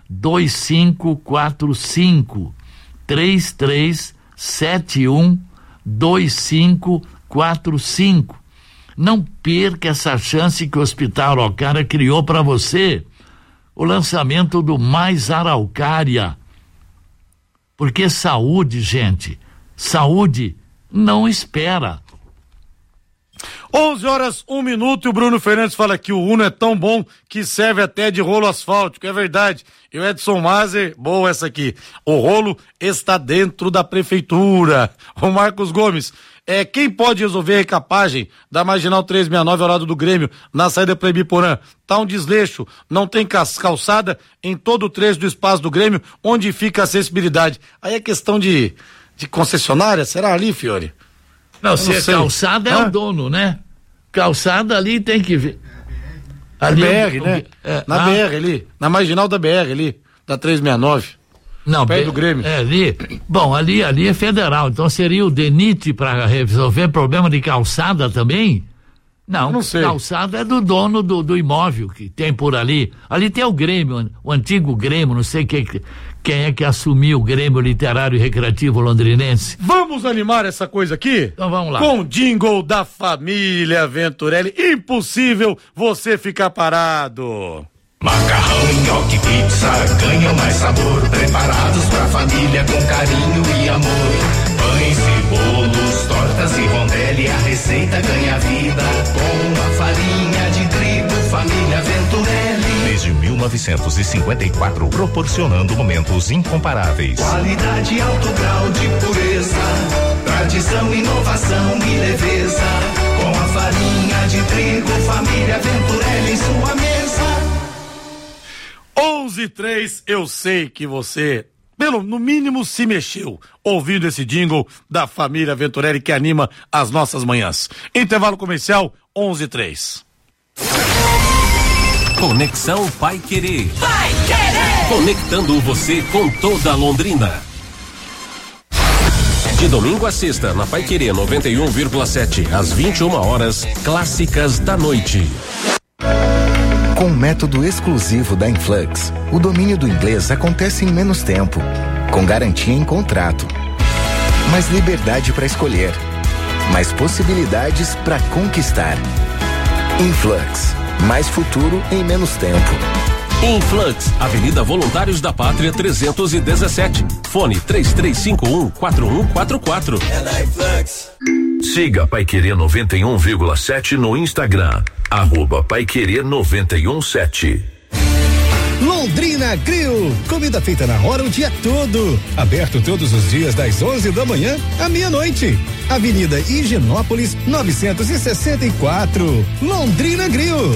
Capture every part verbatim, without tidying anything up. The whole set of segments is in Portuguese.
dois cinco quatro cinco, três três sete um, dois cinco quatro cinco. Não perca essa chance que o Hospital Araucária criou para você. O lançamento do Mais Araucária. Porque saúde, gente, saúde não espera. onze horas, um minuto, e o Bruno Fernandes fala que o Uno é tão bom que serve até de rolo asfáltico. É verdade. E o Edson Mazer, boa essa aqui. O rolo está dentro da prefeitura. O Marcos Gomes, é, quem pode resolver a recapagem da Marginal trezentos e sessenta e nove ao lado do Grêmio, na saída para Ibiporã? Tá um desleixo, não tem calçada em todo o trecho do espaço do Grêmio, onde fica a acessibilidade. Aí é questão de, de concessionária, será ali, Fiore? Não, se é calçada é Hã? o dono, né? Calçada ali tem que ver. Ali é B R, o, né? É, na ah, B R ali, na marginal da B R ali, da trezentos e sessenta e nove. Não, perto B, do Grêmio. É ali. Bom, ali, ali é federal, então seria o D N I T para resolver problema de calçada também? Não, não sei. Calçada é do dono do, do imóvel que tem por ali. Ali tem o Grêmio, o antigo Grêmio, não sei quem, quem é que assumiu o Grêmio Literário e Recreativo Londrinense. Vamos animar essa coisa aqui? Então vamos lá. Com o jingle da família Venturelli. Impossível você ficar parado. Macarrão, nhoque, pizza, ganham mais sabor. Preparados pra família com carinho e amor. Pães e bolos, tortas e rondelli. A receita ganha vida com a farinha de trigo Família Venturelli. Desde mil novecentos e cinquenta e quatro, proporcionando momentos incomparáveis. Qualidade e alto grau de pureza. Tradição, inovação e leveza. Com a farinha de trigo Família Venturelli em sua mesa. onze e três, eu sei que você, pelo no mínimo, se mexeu ouvindo esse jingle da família Venturelli que anima as nossas manhãs. Intervalo comercial, onze e três. Conexão Paiquerê. Paiquerê! Conectando você com toda Londrina. De domingo a sexta, na Paiquerê noventa e um vírgula sete, às vinte e uma horas, clássicas da noite. Com o método exclusivo da Influx, o domínio do inglês acontece em menos tempo, com garantia em contrato. Mais liberdade para escolher, mais possibilidades para conquistar. Influx, mais futuro em menos tempo. Influx, Avenida Voluntários da Pátria trezentos e dezessete. Fone três três cinco um, quatro um quatro quatro. É da Influx. Siga Paiquerê noventa e um vírgula sete no Instagram. Arroba Paiquerê noventa e um sete. Londrina Grill, comida feita na hora o dia todo. Aberto todos os dias das onze da manhã à meia-noite. Avenida Higienópolis novecentos e sessenta e quatro. Londrina Grill.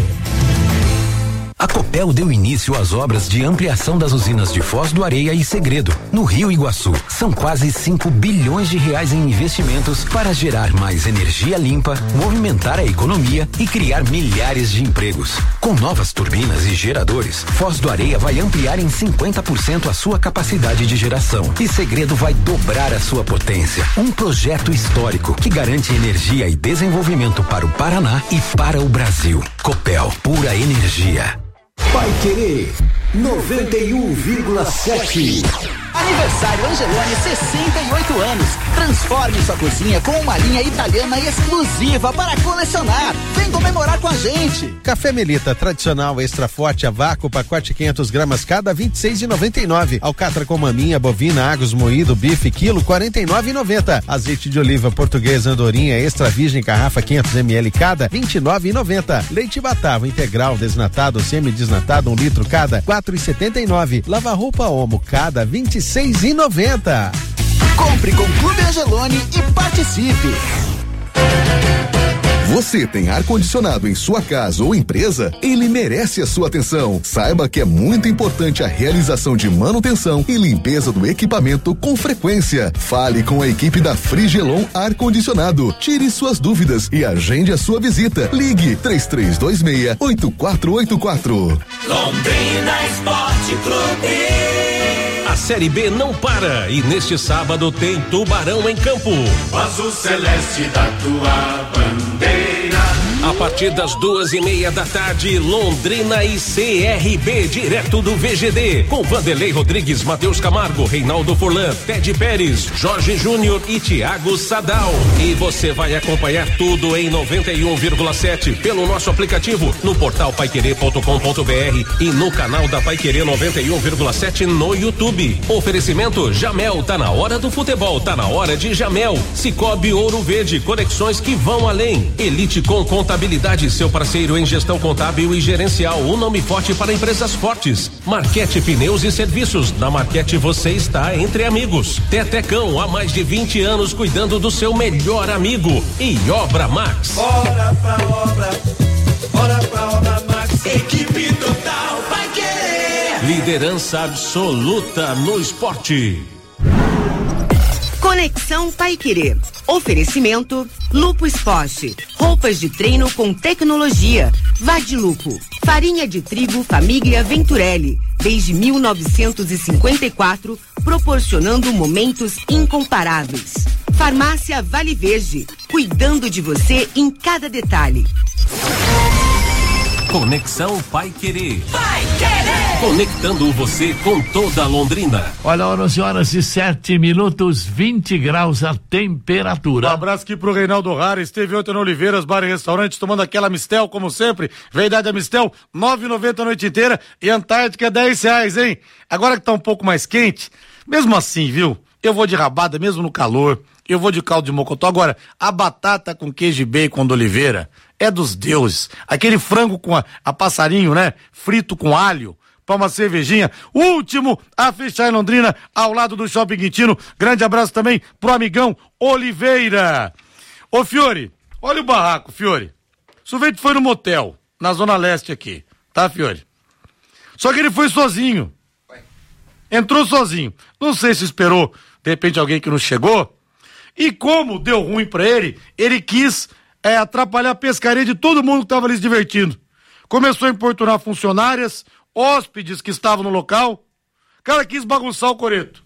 A Copel deu início às obras de ampliação das usinas de Foz do Areia e Segredo, no Rio Iguaçu. São quase cinco bilhões de reais em investimentos para gerar mais energia limpa, movimentar a economia e criar milhares de empregos. Com novas turbinas e geradores, Foz do Areia vai ampliar em cinquenta por cento a sua capacidade de geração e Segredo vai dobrar a sua potência. Um projeto histórico que garante energia e desenvolvimento para o Paraná e para o Brasil. Copel, pura energia. Paiquerê noventa e um vírgula sete. Aniversário Angelone, sessenta e oito anos. Transforme sua cozinha com uma linha italiana exclusiva para colecionar. Vem comemorar com a gente. Café Melita tradicional extra forte a vácuo, pacote quinhentas gramas cada, vinte e seis e noventa e nove. Alcatra com maminha, bovina, Agus moído, bife quilo, quarenta e nove e noventa. Azeite de oliva português Andorinha extra virgem garrafa quinhentos mililitros cada, vinte e nove e noventa. Leite Batavo integral desnatado, semi-desnatado um litro cada, quatro e setenta e nove. Lava roupa Omo cada, vinte e seis e noventa. Compre com Clube Angelone e participe. Você tem ar-condicionado em sua casa ou empresa? Ele merece a sua atenção. Saiba que é muito importante a realização de manutenção e limpeza do equipamento com frequência. Fale com a equipe da Frigelon Ar-Condicionado. Tire suas dúvidas e agende a sua visita. Ligue três três dois seis, oito quatro oito quatro. Londrina Esporte Clube. A Série B não para e neste sábado tem Tubarão em campo. O azul celeste da tua bandeira A partir das duas e meia da tarde, Londrina e C R B, direto do V G D, com Vanderlei Rodrigues, Matheus Camargo, Reinaldo Forlan, Ted Pérez, Jorge Júnior e Thiago Sadal. E você vai acompanhar tudo em noventa e um vírgula sete pelo nosso aplicativo, no portal paiquerê ponto com ponto br e no canal da Paiquerê noventa e um vírgula sete no YouTube. Oferecimento Jamel, tá na hora do futebol, tá na hora de Jamel. Cicobi Ouro Verde, conexões que vão além. Elite com Contabilidade, seu parceiro em gestão contábil e gerencial, um nome forte para empresas fortes. Marquete Pneus e Serviços, na Marquete você está entre amigos. Tetecão, há mais de vinte anos cuidando do seu melhor amigo. E Obra Max. Bora pra obra, bora pra obra Max. Equipe total vai querer. Liderança absoluta no esporte. Conexão Paiquerê. Oferecimento Lupo Esporte. Roupas de treino com tecnologia. Vadilupo. Farinha de trigo Família Venturelli. Desde mil novecentos e cinquenta e quatro, proporcionando momentos incomparáveis. Farmácia Vale Verde. Cuidando de você em cada detalhe. Conexão Paiquerê. Paiquerê. Conectando você com toda a Londrina. Olha, onze horas e sete minutos, vinte graus a temperatura. Um abraço aqui pro Reinaldo Rara, esteve ontem no Oliveiras Bar e Restaurante, tomando aquela Mistel, como sempre. Verdade, a Mistel, nove e noventa a noite inteira, e Antártica, dez reais, hein? Agora que tá um pouco mais quente, mesmo assim, viu? Eu vou de rabada, mesmo no calor. Eu vou de caldo de mocotó. Agora, a batata com queijo e bacon do Oliveira é dos deuses. Aquele frango com a, a passarinho, né? Frito com alho, para uma cervejinha. Último a fechar em Londrina, ao lado do Shopping Quintino. Grande abraço também pro amigão Oliveira. Ô, Fiore, olha o barraco, Fiore. O sujeito foi no motel, na Zona Leste aqui, tá, Fiore? Só que ele foi sozinho. Entrou sozinho. Não sei se esperou, de repente, alguém que não chegou. E como deu ruim pra ele, ele quis é, atrapalhar a pescaria de todo mundo que tava ali se divertindo. Começou a importunar funcionárias, hóspedes que estavam no local. O cara quis bagunçar o coreto.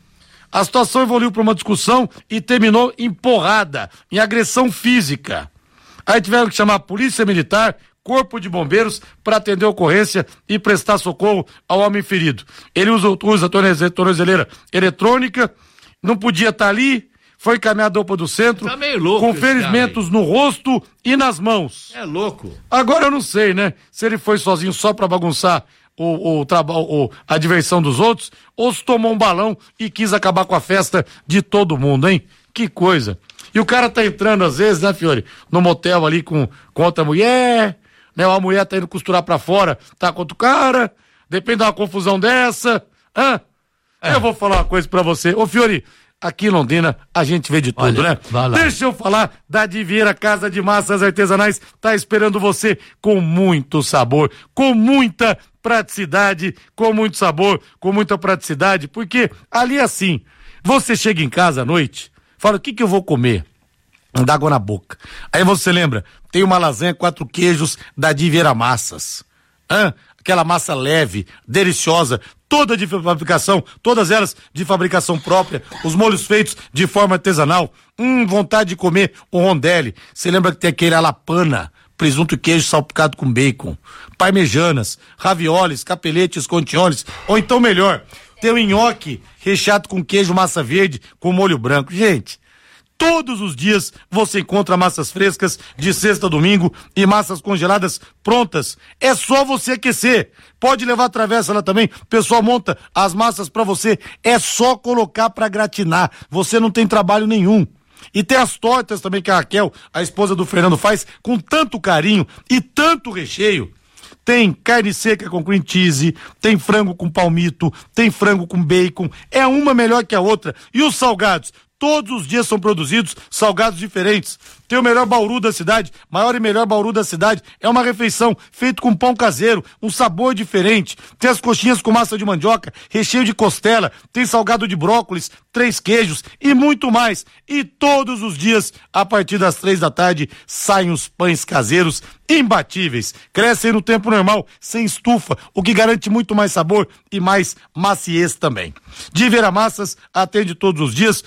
A situação evoluiu para uma discussão e terminou em porrada, em agressão física. Aí tiveram que chamar a polícia militar, corpo de bombeiros, para atender a ocorrência e prestar socorro ao homem ferido. Ele usa, usa a tornozeleira eletrônica, não podia estar ali, foi encaminhado ao Opa do Centro, tá meio louco, com ferimentos no rosto e nas mãos. É louco. Agora eu não sei, né? Se ele foi sozinho só pra bagunçar o, o, o, a diversão dos outros, ou se tomou um balão e quis acabar com a festa de todo mundo, hein? Que coisa. E o cara tá entrando às vezes, né, Fiore? No motel ali com, com outra mulher, né? A mulher tá indo costurar pra fora, tá com outro cara, depende de uma confusão dessa. Hã? É. Eu vou falar uma coisa pra você. Ô, Fiore, aqui em Londrina, a gente vê de tudo, olha, né? Deixa eu falar da Divieira Casa de Massas Artesanais, tá esperando você com muito sabor, com muita praticidade, com muito sabor, com muita praticidade, porque ali é assim, você chega em casa à noite, fala, o que que eu vou comer? Dá água na boca. Aí você lembra, tem uma lasanha quatro queijos da Divieira Massas. Hã? Aquela massa leve, deliciosa, toda de fabricação, todas elas de fabricação própria, os molhos feitos de forma artesanal. Hum, vontade de comer o rondelli. Você lembra que tem aquele alapana, presunto e queijo salpicado com bacon, parmejanas, ravioles, capeletes, contiones, ou então melhor, tem o nhoque recheado com queijo massa verde com molho branco. Gente, todos os dias você encontra massas frescas de sexta a domingo e massas congeladas prontas. É só você aquecer. Pode levar a travessa lá também. O pessoal monta as massas pra você. É só colocar pra gratinar. Você não tem trabalho nenhum. E tem as tortas também que a Raquel, a esposa do Fernando, faz com tanto carinho e tanto recheio. Tem carne seca com cream cheese, tem frango com palmito, tem frango com bacon. É uma melhor que a outra. E os salgados? Todos os dias são produzidos salgados diferentes. Tem o melhor bauru da cidade, maior e melhor bauru da cidade. É uma refeição feita com pão caseiro, um sabor diferente. Tem as coxinhas com massa de mandioca, recheio de costela, tem salgado de brócolis, três queijos e muito mais. E todos os dias, a partir das três da tarde, saem os pães caseiros imbatíveis. Crescem no tempo normal, sem estufa, o que garante muito mais sabor e mais maciez também. Divieira Massas atende todos os dias, inclusive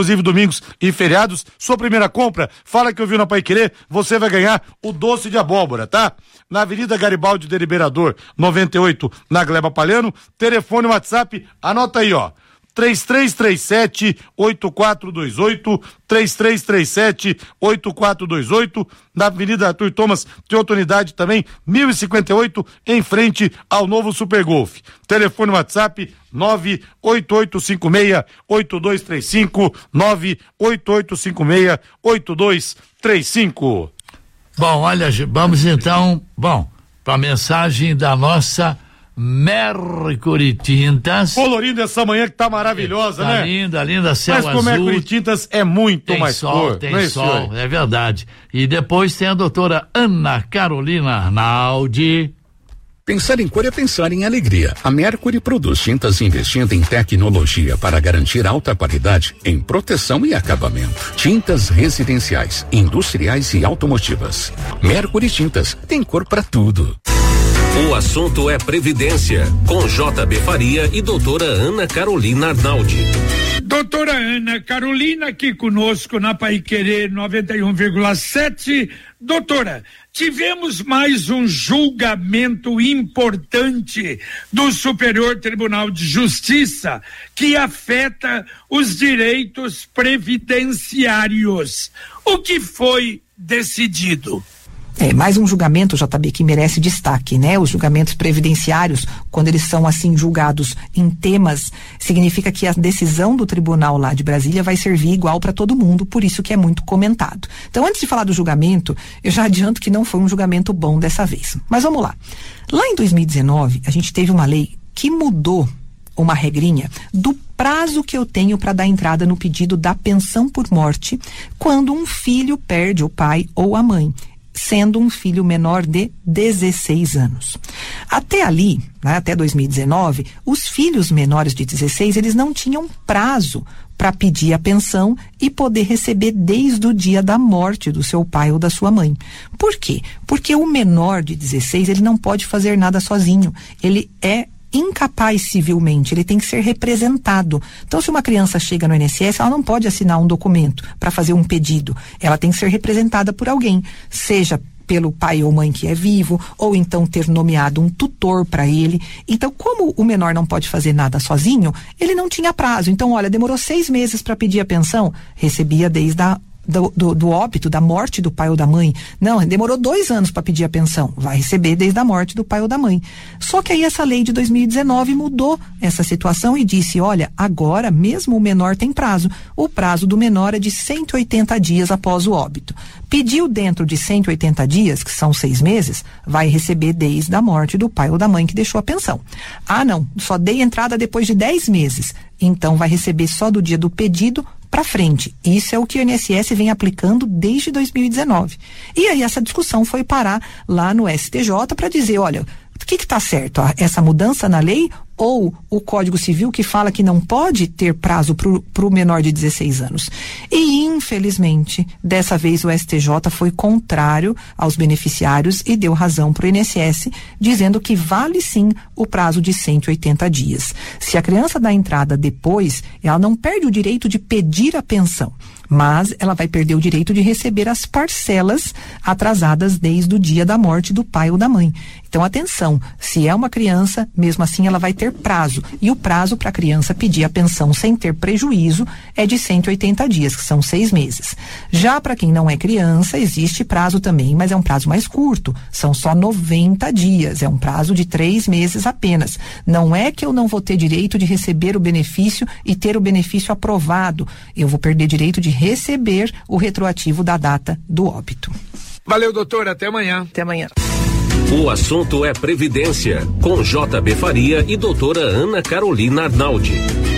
inclusive domingos e feriados. Sua primeira compra, fala que ouviu na Paiquerê, você vai ganhar o doce de abóbora, tá? Na Avenida Garibaldi de Liberador, noventa e oito, na Gleba Palhano. Telefone, WhatsApp, anota aí, ó. três três três sete, oito quatro dois oito, três três três sete, oito quatro dois oito, na Avenida Arthur Thomas, tem outra unidade também, mil e cinquenta e oito, em frente ao novo Super Golf. Telefone WhatsApp nove oito oito cinco seis, oito dois três cinco, nove oito oito cinco seis, oito dois três cinco. Bom, olha, vamos então, bom, para a mensagem da nossa Mercury Tintas. Colorindo essa manhã que tá maravilhosa, tá né? Tá linda, linda, céu azul. Mas com Mercury Tintas é muito tem mais sol, cor. tem não é sol, isso, é verdade. E depois tem a doutora Ana Carolina Arnaldi. Pensar em cor é pensar em alegria. A Mercury produz tintas investindo em tecnologia para garantir alta qualidade em proteção e acabamento. Tintas residenciais, industriais e automotivas. Mercury Tintas tem cor para tudo. O assunto é Previdência, com J B Faria e doutora Ana Carolina Arnaldi. Doutora Ana Carolina aqui conosco na Paiquerê noventa e um vírgula sete. Doutora, tivemos mais um julgamento importante do Superior Tribunal de Justiça que afeta os direitos previdenciários. O que foi decidido? É, mais um julgamento, J B, que merece destaque, né? Os julgamentos previdenciários, quando eles são assim julgados em temas, significa que a decisão do tribunal lá de Brasília vai servir igual para todo mundo, por isso que é muito comentado. Então, antes de falar do julgamento, eu já adianto que não foi um julgamento bom dessa vez. Mas vamos lá. Lá em dois mil e dezenove, a gente teve uma lei que mudou uma regrinha do prazo que eu tenho para dar entrada no pedido da pensão por morte quando um filho perde o pai ou a mãe, sendo um filho menor de dezesseis anos. Até ali, né, até dois mil e dezenove, os filhos menores de dezesseis, eles não tinham prazo para pedir a pensão e poder receber desde o dia da morte do seu pai ou da sua mãe. Por quê? Porque o menor de dezesseis, ele não pode fazer nada sozinho. Ele é incapaz civilmente, ele tem que ser representado. Então, se uma criança chega no I N S S, ela não pode assinar um documento para fazer um pedido. Ela tem que ser representada por alguém, seja pelo pai ou mãe que é vivo, ou então ter nomeado um tutor para ele. Então, como o menor não pode fazer nada sozinho, ele não tinha prazo. Então, olha, demorou seis meses para pedir a pensão, recebia desde a Do, do, do óbito, da morte do pai ou da mãe. Não, demorou dois anos para pedir a pensão. Vai receber desde a morte do pai ou da mãe. Só que aí essa lei de dois mil e dezenove mudou essa situação e disse, olha, agora mesmo o menor tem prazo. O prazo do menor é de cento e oitenta dias após o óbito. Pediu dentro de cento e oitenta dias, que são seis meses, vai receber desde a morte do pai ou da mãe que deixou a pensão. Ah, não, só dei entrada depois de dez meses. Então vai receber só do dia do pedido para frente. Isso é o que o I N S S vem aplicando desde dois mil e dezenove. E aí essa discussão foi parar lá no S T J para dizer, olha, o que que tá certo? Essa mudança na lei ou o Código Civil que fala que não pode ter prazo para o menor de dezesseis anos? E infelizmente, dessa vez o S T J foi contrário aos beneficiários e deu razão para o I N S S, dizendo que vale sim o prazo de cento e oitenta dias. Se a criança dá entrada depois, ela não perde o direito de pedir a pensão, mas ela vai perder o direito de receber as parcelas atrasadas desde o dia da morte do pai ou da mãe. Então, atenção, se é uma criança, mesmo assim ela vai ter prazo, e o prazo para a criança pedir a pensão sem ter prejuízo é de cento e oitenta dias, que são seis meses. Já para quem não é criança, existe prazo também, mas é um prazo mais curto, são só noventa dias, é um prazo de três meses apenas. Não é que eu não vou ter direito de receber o benefício e ter o benefício aprovado, eu vou perder direito de receber o retroativo da data do óbito. Valeu, doutor, até amanhã. Até amanhã. O assunto é Previdência, com J B Faria e doutora Ana Carolina Arnaldi.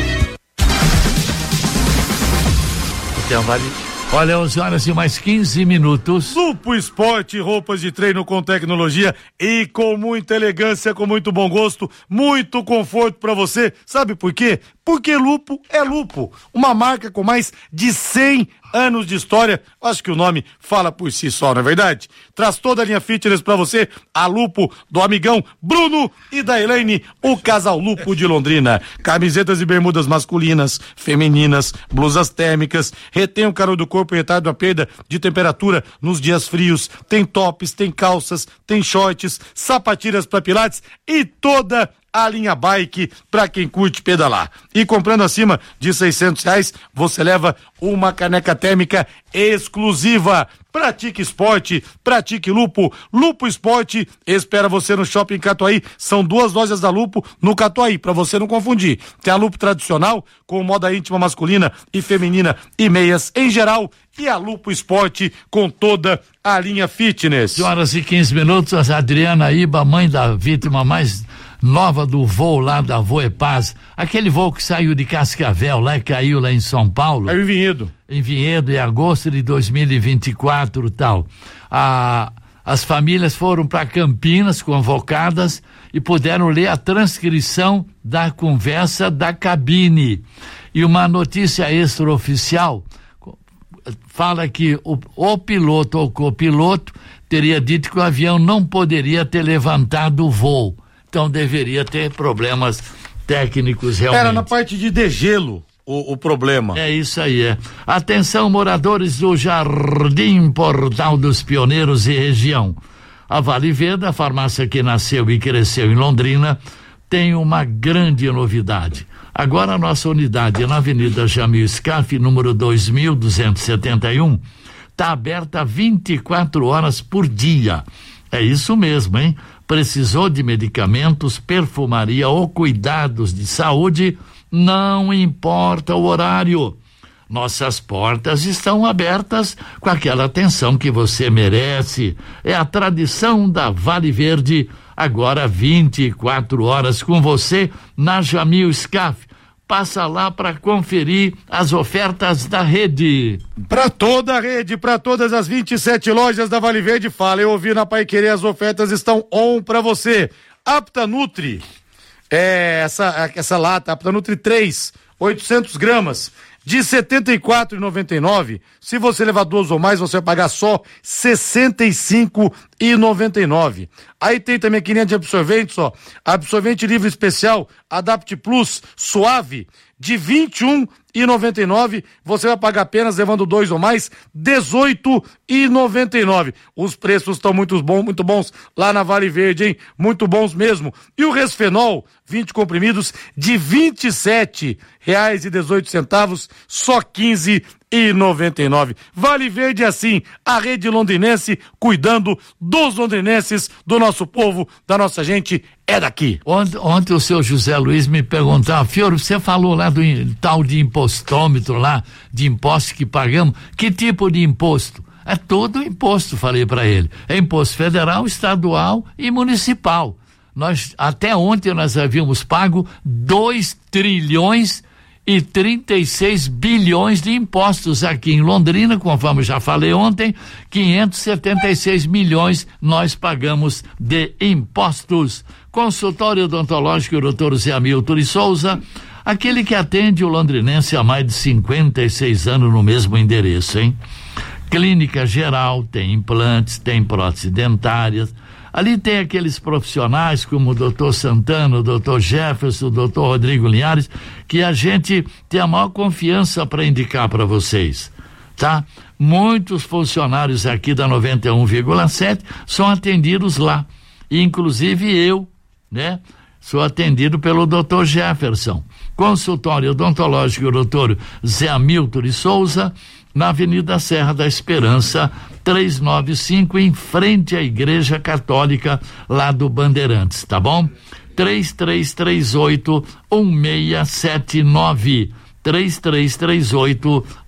Então, vale. Olha, onze horas e mais quinze minutos. Lupo Esporte, roupas de treino com tecnologia e com muita elegância, com muito bom gosto, muito conforto pra você. Sabe por quê? porque Lupo é Lupo, uma marca com mais de cem anos de história. Acho que o nome fala por si só, não é verdade? Traz toda a linha fitness pra você, a Lupo do amigão Bruno e da Elaine, o casal Lupo de Londrina. Camisetas e bermudas masculinas, femininas, blusas térmicas, retém o calor do corpo e retardo a perda de temperatura nos dias frios. Tem tops, tem calças, tem shorts, sapatilhas para pilates e toda a linha bike para quem curte pedalar. E comprando acima de seiscentos reais, você leva uma caneca térmica exclusiva. Pratique esporte, pratique Lupo. Lupo Esporte espera você no Shopping Catuaí. São duas lojas da Lupo no Catuaí, para você não confundir. Tem a Lupo tradicional, com moda íntima masculina e feminina e meias em geral, e a Lupo Esporte com toda a linha fitness. Horas e quinze minutos, a Adriana Iba, mãe da vítima mais nova do voo lá da Voepaz, aquele voo que saiu de Cascavel lá e caiu lá em São Paulo. É em Vinhedo. Em Vinhedo, em agosto de dois mil e vinte e quatro, tal. A, as famílias foram para Campinas convocadas e puderam ler a transcrição da conversa da cabine. E uma notícia extraoficial fala que o, o piloto ou copiloto teria dito que o avião não poderia ter levantado o voo. Então deveria ter problemas técnicos realmente. Era na parte de degelo o, o problema. É isso aí, é. Atenção, moradores do Jardim Portal dos Pioneiros e região. A Vale Verde, a farmácia que nasceu e cresceu em Londrina, tem uma grande novidade. Agora a nossa unidade na Avenida Jamil Scaff, número dois mil duzentos e setenta e um, está aberta vinte e quatro horas por dia. É isso mesmo, hein? Precisou de medicamentos, perfumaria ou cuidados de saúde, não importa o horário. Nossas portas estão abertas com aquela atenção que você merece. É a tradição da Vale Verde, agora vinte e quatro horas com você na Jamil Scaff. Passa lá para conferir as ofertas da rede. Para toda a rede, para todas as vinte e sete lojas da Vale Verde, fala, eu ouvi na Paiquerê, as ofertas estão on para você. Apta Nutri, é, essa, essa lata, Apta Nutri três, oitocentos gramas, de setenta e quatro reais e noventa e nove centavos. Se você levar duas ou mais, você vai pagar só sessenta e cinco reais e noventa e nove centavos. Aí tem também aqui linha de absorventes, ó. Absorvente livre especial, Adapt Plus, suave, de vinte e um reais e noventa e nove centavos. Você vai pagar apenas, levando dois ou mais, dezoito reais e noventa e nove centavos. Os preços estão muito bons, muito bons lá na Vale Verde, hein? Muito bons mesmo. E o Resfenol, vinte comprimidos, de vinte e sete reais e dezoito centavos, só quinze reais e noventa e nove centavos. Vale Verde, assim, a rede londrinense cuidando dos londrinenses, do nosso povo, da nossa gente, é daqui. Ontem, ontem o seu José Luiz me perguntava, Fiore, você falou lá do tal de impostômetro lá, de imposto que pagamos, que tipo de imposto? É todo imposto, falei para ele. É imposto federal, estadual e municipal. Nós, até ontem nós havíamos pago dois trilhões e trinta e seis bilhões de impostos aqui em Londrina, conforme já falei ontem, quinhentos e setenta e seis milhões nós pagamos de impostos. Consultório odontológico doutor Zé Hamilton de Souza, aquele que atende o londrinense há mais de cinquenta e seis anos no mesmo endereço, hein? Clínica geral, tem implantes, tem próteses dentárias. Ali tem aqueles profissionais como o doutor Santana, o doutor Jefferson, o doutor Rodrigo Linhares, que a gente tem a maior confiança para indicar para vocês, tá? Muitos funcionários aqui da noventa e um vírgula sete são atendidos lá, inclusive eu, né? Sou atendido pelo doutor Jefferson. Consultório odontológico doutor Zé Hamilton de Souza, na Avenida Serra da Esperança, trezentos e noventa e cinco, em frente à Igreja Católica lá do Bandeirantes, tá bom? três três três oito, um seis sete nove, três três três oito,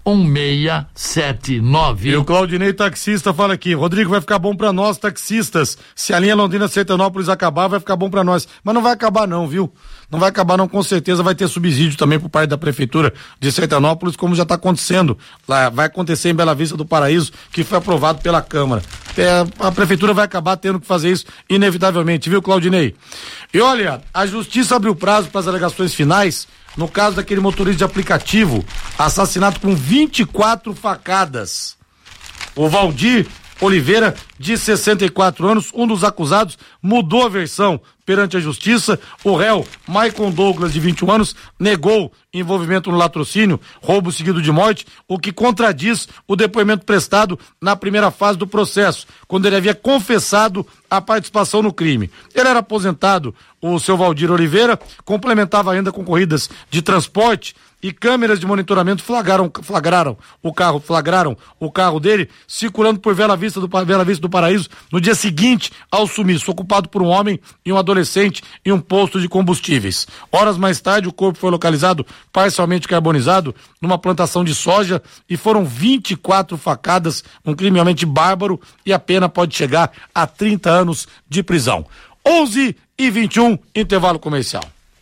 um seis sete nove. E o Claudinei taxista fala aqui, Rodrigo, vai ficar bom pra nós taxistas, se a linha Londrina-Sertanópolis acabar, vai ficar bom pra nós, mas não vai acabar não, viu? Não vai acabar não, com certeza vai ter subsídio também por parte da prefeitura de Sertanópolis, como já está acontecendo lá, vai acontecer em Bela Vista do Paraíso, que foi aprovado pela Câmara. É, a prefeitura vai acabar tendo que fazer isso inevitavelmente, viu, Claudinei? E olha, a justiça abriu prazo para as alegações finais no caso daquele motorista de aplicativo assassinado com vinte e quatro facadas. O Valdir Oliveira, de sessenta e quatro anos, um dos acusados, mudou a versão perante a justiça. O réu, Maicon Douglas, de vinte e um anos, negou envolvimento no latrocínio, roubo seguido de morte, o que contradiz o depoimento prestado na primeira fase do processo, quando ele havia confessado a participação no crime. Ele era aposentado, o seu Valdir Oliveira, complementava ainda com corridas de transporte, e câmeras de monitoramento flagraram, flagraram o carro, flagraram o carro dele circulando por Bela Vista do Bela Vista do Paraíso no dia seguinte ao sumiço, ocupado por um homem e um adolescente em um posto de combustíveis. Horas mais tarde, o corpo foi localizado parcialmente carbonizado numa plantação de soja e foram vinte e quatro facadas, um crime realmente bárbaro, e a pena pode chegar a trinta anos de prisão. onze e vinte e um, intervalo comercial.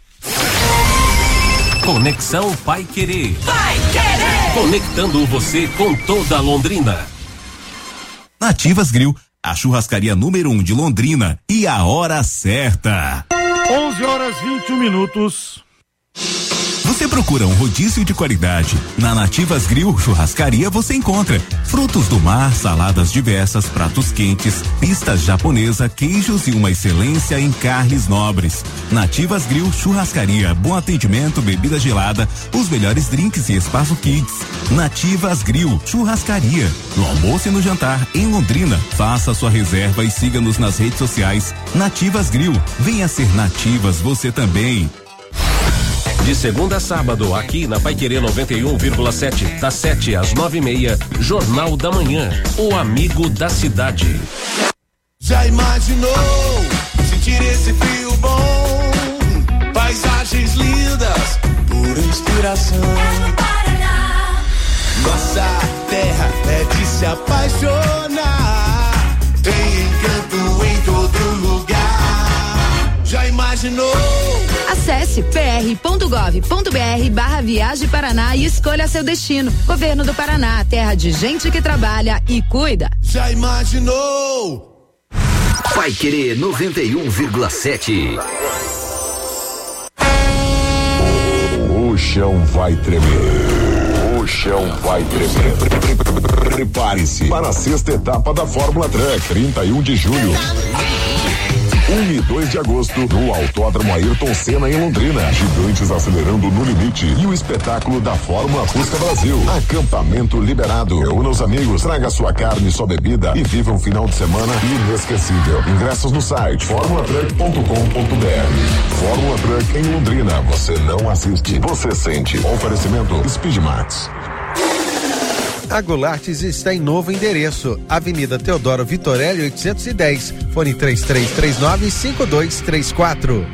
Conexão Paiquerê. Vai Querer! Conectando você com toda Londrina. Nativas Grill, a churrascaria número um de Londrina, e a hora certa. onze horas e vinte e um minutos. Você procura um rodízio de qualidade? Na Nativas Grill Churrascaria você encontra frutos do mar, saladas diversas, pratos quentes, pistas japonesa, queijos e uma excelência em carnes nobres. Nativas Grill Churrascaria, bom atendimento, bebida gelada, os melhores drinks e espaço kids. Nativas Grill Churrascaria, no almoço e no jantar em Londrina. Faça sua reserva e siga-nos nas redes sociais. Nativas Grill, venha ser Nativas você também. De segunda a sábado, aqui na Paiquerê noventa e um vírgula sete, das sete às nove e meia, Jornal da Manhã, o amigo da cidade. Já imaginou sentir esse frio bom? Paisagens lindas, pura inspiração. Nossa terra é de se apaixonar, tem encanto em todo lugar. Já imaginou? Acesse p r ponto gov ponto b r barra Viagem Paraná e escolha seu destino. Governo do Paraná, terra de gente que trabalha e cuida. Já imaginou? Paiquerê noventa e um vírgula sete. O chão vai tremer. O chão vai tremer. Prepare-se para a sexta etapa da Fórmula Truck, trinta e um de julho. um e dois de agosto, no Autódromo Ayrton Senna em Londrina. Gigantes acelerando no limite e o espetáculo da Fórmula Fusca Brasil. Acampamento liberado. Reúna os amigos, traga sua carne e sua bebida e viva um final de semana inesquecível. Ingressos no site formula truck ponto com ponto b r. Fórmula Truck em Londrina. Você não assiste, você sente. Oferecimento Speedmax. A Goulartes está em novo endereço, Avenida Teodoro Vitorelli oitocentos e dez, fone três três três nove cinco dois três quatro.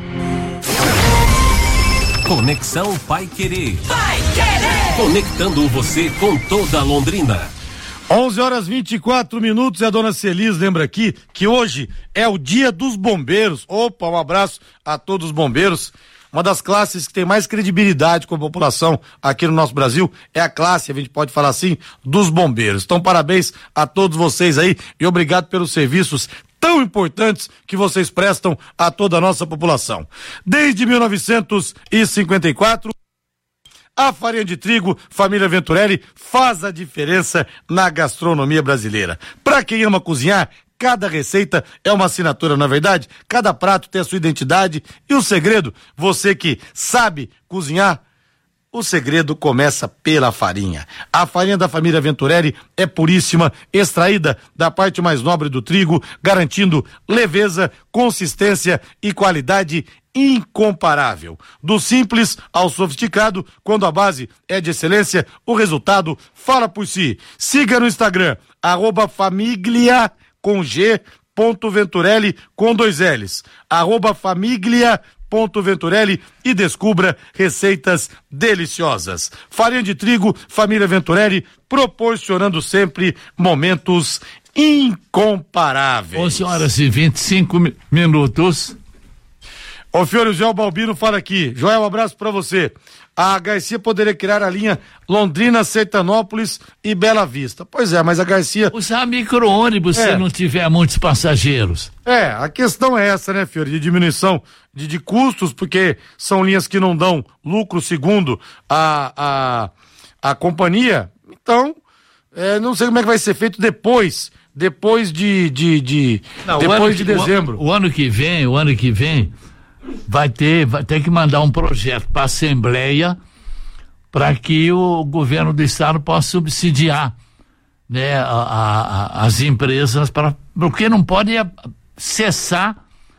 Conexão Paiquerê. Vai Querer! Conectando você com toda Londrina. onze horas e vinte e quatro minutos, e a dona Celis lembra aqui que hoje é o Dia dos Bombeiros. Opa, um abraço a todos os bombeiros. Uma das classes que tem mais credibilidade com a população aqui no nosso Brasil é a classe, a gente pode falar assim, dos bombeiros. Então, parabéns a todos vocês aí e obrigado pelos serviços tão importantes que vocês prestam a toda a nossa população. Desde mil novecentos e cinquenta e quatro, a farinha de trigo Família Venturelli faz a diferença na gastronomia brasileira. Para quem ama cozinhar, cada receita é uma assinatura, na verdade. Cada prato tem a sua identidade e o segredo, você que sabe cozinhar, o segredo começa pela farinha. A farinha da família Venturelli é puríssima, extraída da parte mais nobre do trigo, garantindo leveza, consistência e qualidade incomparável. Do simples ao sofisticado, quando a base é de excelência, o resultado fala por si. Siga no Instagram, arroba família com G, ponto venturelli com dois L's, arroba famiglia ponto venturelli e descubra receitas deliciosas. Farinha de trigo, família Venturelli, proporcionando sempre momentos incomparáveis. onze horas e vinte e cinco mi- minutos. Ô Fiore, o Joel Balbino fala aqui. Joel, um abraço pra você. A Garcia poderia criar a linha Londrina, Sertanópolis e Bela Vista. Pois é, mas a Garcia... Usar micro-ônibus É. se não tiver muitos passageiros. É, a questão é essa, né, Fiore, de diminuição de, de custos, porque são linhas que não dão lucro segundo a, a, a companhia. Então, é, não sei como é que vai ser feito depois, depois de, de, de Não, o ano depois de que- dezembro. O, o ano que vem, o ano que vem, vai ter, vai ter que mandar um projeto para a Assembleia para que o governo do estado possa subsidiar, né, a, a- a- as empresas, para porque não pode a- cessar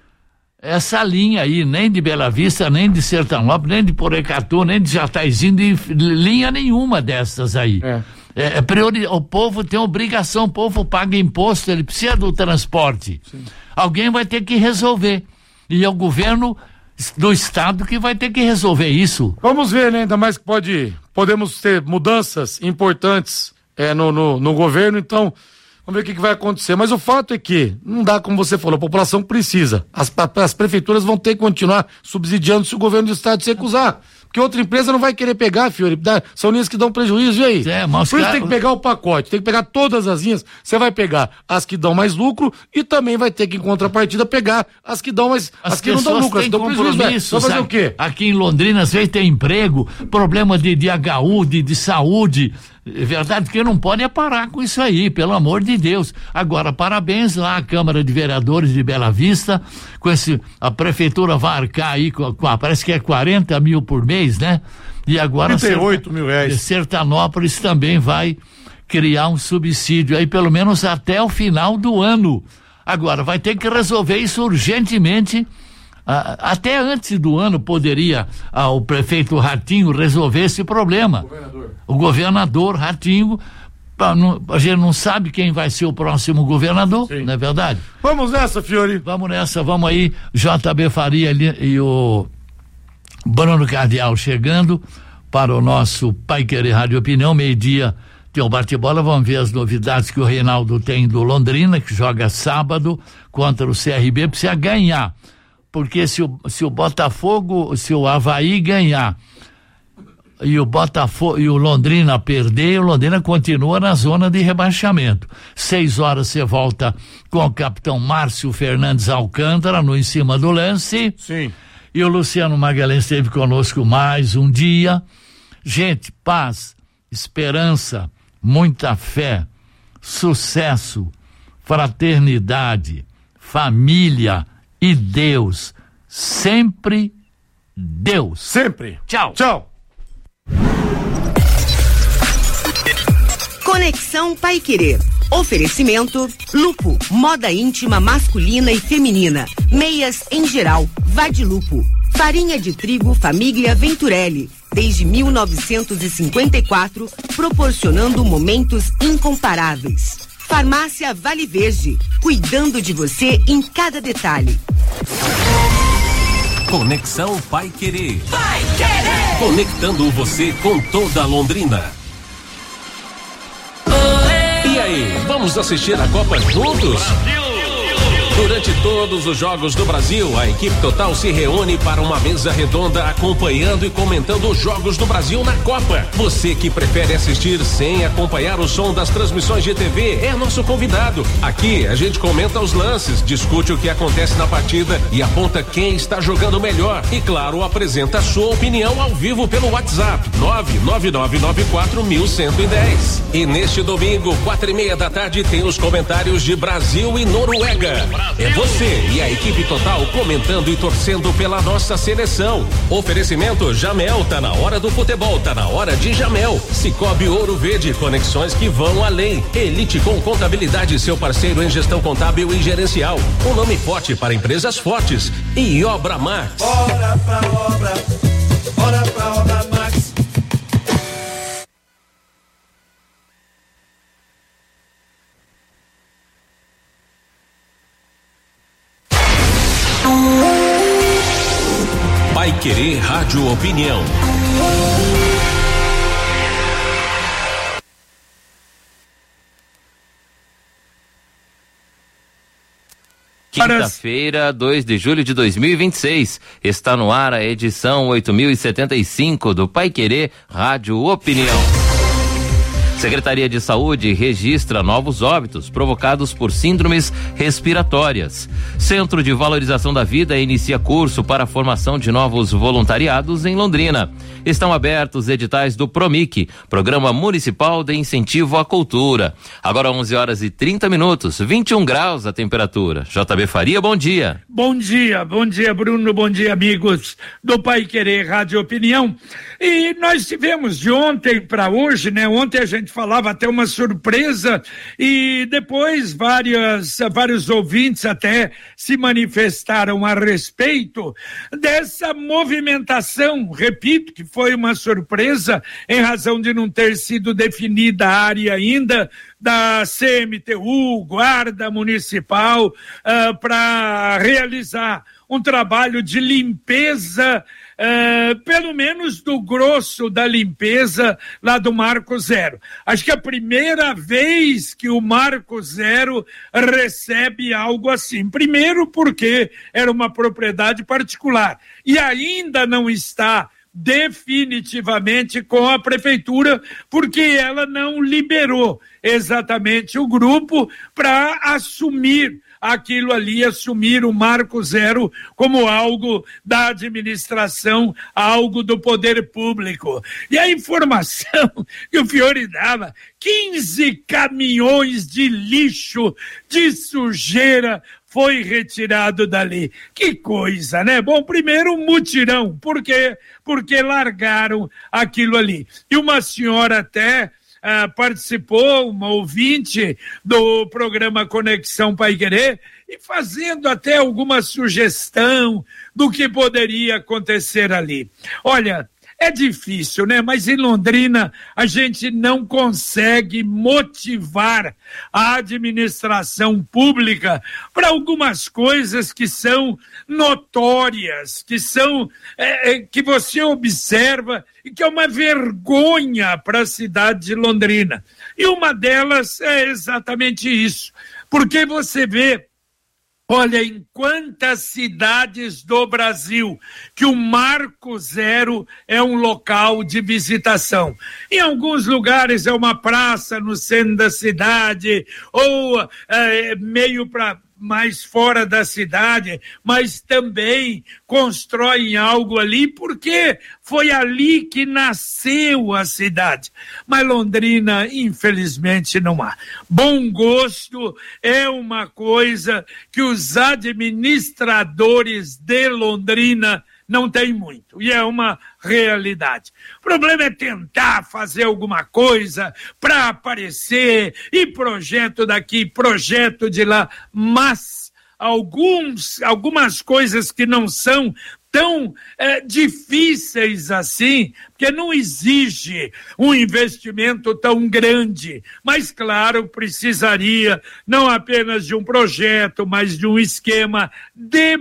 essa linha aí, nem de Bela Vista, nem de Sertanópolis, nem de Porecatu, nem de Jataizinho, de f- linha nenhuma dessas aí. É. É priori, o povo tem obrigação, o povo paga imposto, ele precisa do transporte. Alguém vai ter que resolver. E é o governo do estado que vai ter que resolver isso. Vamos ver, né? Ainda mais que pode, podemos ter mudanças importantes é, no, no, no governo, então vamos ver o que, que vai acontecer. Mas o fato é que não dá, como você falou, a população precisa. As, as prefeituras vão ter que continuar subsidiando se o governo do estado se recusar. Porque outra empresa não vai querer pegar, Fiore. Dá, são linhas que dão prejuízo, e aí? É, mas Por isso cara- tem que pegar o pacote, tem que pegar todas as linhas. Você vai pegar as que dão mais lucro e também vai ter que, em contrapartida, pegar as que dão mais. As, As que não dão pessoas lucro, as têm que dão prejuízo. Vai compromissos. fazer Aqui- o quê? Aqui em Londrina, às vezes tem emprego, problema de, de H U, de, de saúde. É verdade que não pode é parar com isso aí, pelo amor de Deus. Agora, parabéns lá à Câmara de Vereadores de Bela Vista, com esse, a prefeitura vai arcar aí com, com a- parece que é quarenta mil por mês, né? E agora trinta e oito mil reais. Sertanópolis também vai criar um subsídio aí, pelo menos até o final do ano. Agora, vai ter que resolver isso urgentemente. Ah, até antes do ano poderia ah, o prefeito Ratinho resolver esse problema. Governador. O governador Ratinho, pra não- a gente não sabe quem vai ser o próximo governador, não é verdade? Vamos nessa, Fiore. Vamos nessa, vamos aí, J B Faria ali, e o Bruno Cardial chegando para o nosso Pai Querer Rádio Opinião, meio-dia tem o bate-bola, vamos ver as novidades que o Reinaldo tem do Londrina, que joga sábado contra o C R B, precisa ganhar, porque se o, se o Botafogo, se o Avaí ganhar e o Botafogo e o Londrina perder, o Londrina continua na zona de rebaixamento. Seis horas você volta com o capitão Márcio Fernandes Alcântara no Em Cima do Lance. Sim. E o Luciano Magalhães esteve conosco mais um dia. Gente, paz, esperança, muita fé, sucesso, fraternidade, família e Deus. Sempre Deus. Sempre. Tchau. Tchau. Conexão Paiquerê. Oferecimento Lupo, moda íntima masculina e feminina. Meias em geral, Vadilupo. Farinha de trigo Família Venturelli. Desde mil novecentos e cinquenta e quatro, proporcionando momentos incomparáveis. Farmácia Vale Verde, cuidando de você em cada detalhe. Conexão Pai Querer. Vai querer! Conectando você com toda a Londrina. E aí, vamos assistir a Copa juntos? Durante todos os jogos do Brasil, a equipe total se reúne para uma mesa redonda acompanhando e comentando os jogos do Brasil na Copa. Você que prefere assistir sem acompanhar o som das transmissões de T V é nosso convidado. Aqui a gente comenta os lances, discute o que acontece na partida e aponta quem está jogando melhor. E claro, apresenta a sua opinião ao vivo pelo WhatsApp nove nove nove nove quatro mil cento e dez. E neste domingo, quatro e meia da tarde, tem os comentários de Brasil e Noruega. É você e a equipe total comentando e torcendo pela nossa seleção. Oferecimento Jamel, tá na hora do futebol, tá na hora de Jamel. Cicobi Ouro Verde, conexões que vão além. Elite com Contabilidade, seu parceiro em gestão contábil e gerencial. Um nome forte para empresas fortes. E Obra Max. Bora pra obra, bora pra obra Max. Paiquerê Rádio Opinião. Quinta-feira, dois de julho de dois mil e vinte e seis, está no ar a edição oito mil e setenta e cinco do Paiquerê Rádio Opinião. Secretaria de Saúde registra novos óbitos provocados por síndromes respiratórias. Centro de Valorização da Vida inicia curso para a formação de novos voluntariados em Londrina. Estão abertos editais do PROMIC, Programa Municipal de Incentivo à Cultura. Agora onze horas e trinta minutos, vinte e um graus a temperatura. J B Faria, bom dia. Bom dia, bom dia Bruno, bom dia amigos do Paiquerê Rádio Opinião. E nós tivemos de ontem para hoje, né? Ontem a gente falava até uma surpresa e depois várias, vários ouvintes até se manifestaram a respeito dessa movimentação, repito que foi uma surpresa em razão de não ter sido definida a área ainda da C M T U, Guarda Municipal, uh, para realizar um trabalho de limpeza, uh, pelo menos do grosso da limpeza lá do Marco Zero. Acho que é a primeira vez que o Marco Zero recebe algo assim. Primeiro porque era uma propriedade particular e ainda não está definitivamente com a prefeitura, porque ela não liberou exatamente o grupo para assumir aquilo ali, assumir o Marco Zero como algo da administração, algo do poder público. E a informação que o Fiore dava, quinze caminhões de lixo, de sujeira, foi retirado dali. Que coisa, né? Bom, primeiro um mutirão. Por quê? Porque largaram aquilo ali. E uma senhora até ah, participou, uma ouvinte do programa Conexão Paiquerê, e fazendo até alguma sugestão do que poderia acontecer ali. Olha, é difícil, né? Mas em Londrina a gente não consegue motivar a administração pública para algumas coisas que são notórias, que são é, que você observa e que é uma vergonha para a cidade de Londrina. E uma delas é exatamente isso, porque você vê, olha, em quantas cidades do Brasil que o Marco Zero é um local de visitação. Em alguns lugares é uma praça no centro da cidade, ou é, meio para mais fora da cidade, mas também constroem algo ali, porque foi ali que nasceu a cidade. Mas Londrina, infelizmente, não há. Bom gosto é uma coisa que os administradores de Londrina não tem muito, e é uma realidade. O problema é tentar fazer alguma coisa para aparecer, e projeto daqui, projeto de lá, mas alguns, algumas coisas que não são tão é, difíceis assim, porque não exige um investimento tão grande, mas claro, precisaria não apenas de um projeto, mas de um esquema de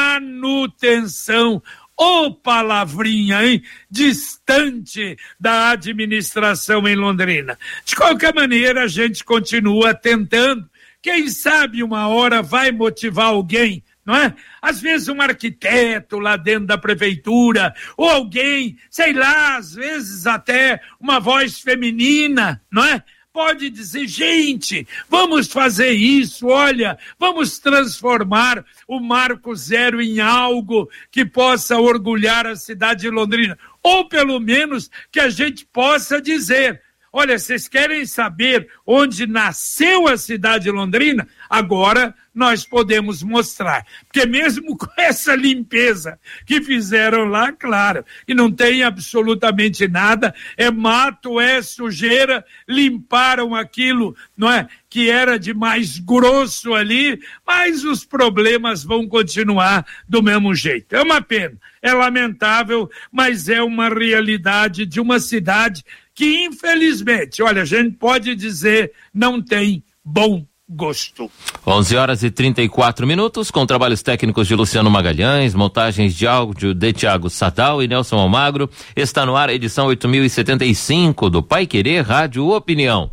manutenção. Ô, palavrinha, hein? Distante da administração em Londrina. De qualquer maneira, a gente continua tentando. Quem sabe uma hora vai motivar alguém, não é? Às vezes um arquiteto lá dentro da prefeitura, ou alguém, sei lá, às vezes até uma voz feminina, não é? Pode dizer, gente, vamos fazer isso, olha, vamos transformar o Marco Zero em algo que possa orgulhar a cidade de Londrina, ou pelo menos que a gente possa dizer, olha, vocês querem saber onde nasceu a cidade de Londrina? Agora nós podemos mostrar, porque mesmo com essa limpeza que fizeram lá, claro, e não tem absolutamente nada, é mato, é sujeira, limparam aquilo, não é, que era de mais grosso ali, mas os problemas vão continuar do mesmo jeito. É uma pena, é lamentável, mas é uma realidade de uma cidade que infelizmente, olha, a gente pode dizer, não tem bom gosto. onze horas e trinta e quatro minutos, com trabalhos técnicos de Luciano Magalhães, montagens de áudio de Thiago Sadal e Nelson Almagro. Está no ar a edição oito mil e setenta e cinco do Pai Querer Rádio Opinião.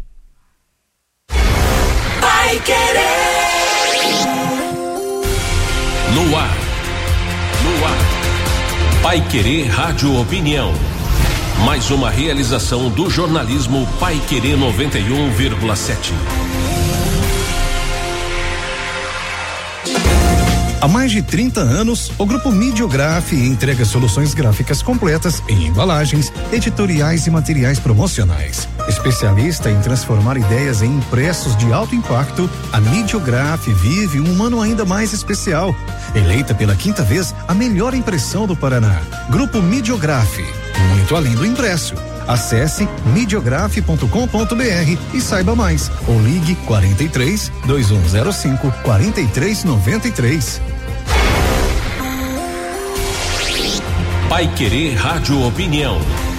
Pai Querer. No ar. No ar. Pai Querer Rádio Opinião. Mais uma realização do jornalismo Pai Querer noventa e um vírgula sete. Há mais de trinta anos, o Grupo Midiograf entrega soluções gráficas completas em embalagens, editoriais e materiais promocionais. Especialista em transformar ideias em impressos de alto impacto, a Midiograf vive um ano ainda mais especial. Eleita pela quinta vez a melhor impressão do Paraná. Grupo Midiograf, muito além do impresso. Acesse midiograf ponto com ponto br e saiba mais. Ou ligue quarenta e três, dois um zero cinco, quarenta e três noventa e três. Pai Querer Rádio Opinião.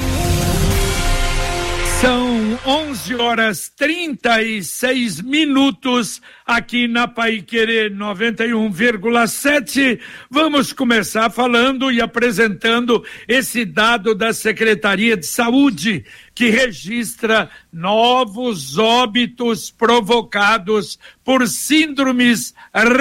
São onze horas trinta e seis minutos aqui na Pai Querer noventa e um vírgula sete. Vamos começar falando e apresentando esse dado da Secretaria de Saúde, que registra novos óbitos provocados por síndromes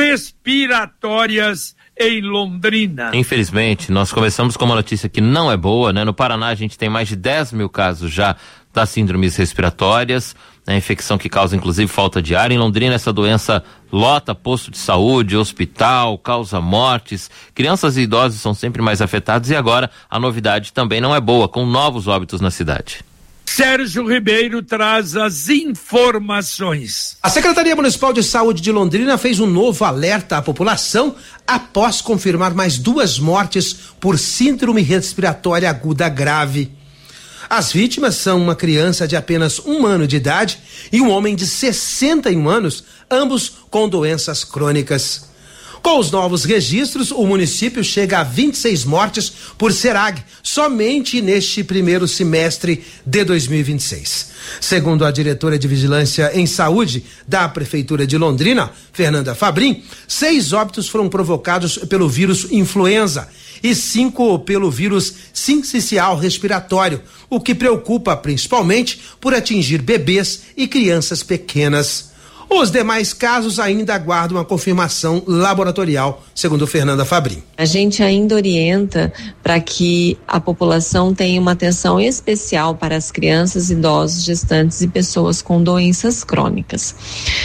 respiratórias em Londrina. Infelizmente, nós começamos com uma notícia que não é boa, né? No Paraná a gente tem mais de dez mil casos já das síndromes respiratórias, né? Infecção que causa inclusive falta de ar. Em Londrina essa doença lota posto de saúde, hospital, causa mortes. Crianças e idosos são sempre mais afetados e agora a novidade também não é boa, com novos óbitos na cidade. Sérgio Ribeiro traz as informações. A Secretaria Municipal de Saúde de Londrina fez um novo alerta à população após confirmar mais duas mortes por síndrome respiratória aguda grave. As vítimas são uma criança de apenas um ano de idade e um homem de sessenta e um anos, ambos com doenças crônicas. Com os novos registros, o município chega a vinte e seis mortes por Serag, somente neste primeiro semestre de dois mil e vinte e seis. Segundo a diretora de Vigilância em Saúde da Prefeitura de Londrina, Fernanda Fabrim, seis óbitos foram provocados pelo vírus influenza e cinco pelo vírus sincicial respiratório, o que preocupa principalmente por atingir bebês e crianças pequenas. Os demais casos ainda aguardam a confirmação laboratorial, segundo Fernanda Fabrim. A gente ainda orienta para que a população tenha uma atenção especial para as crianças, idosos, gestantes e pessoas com doenças crônicas.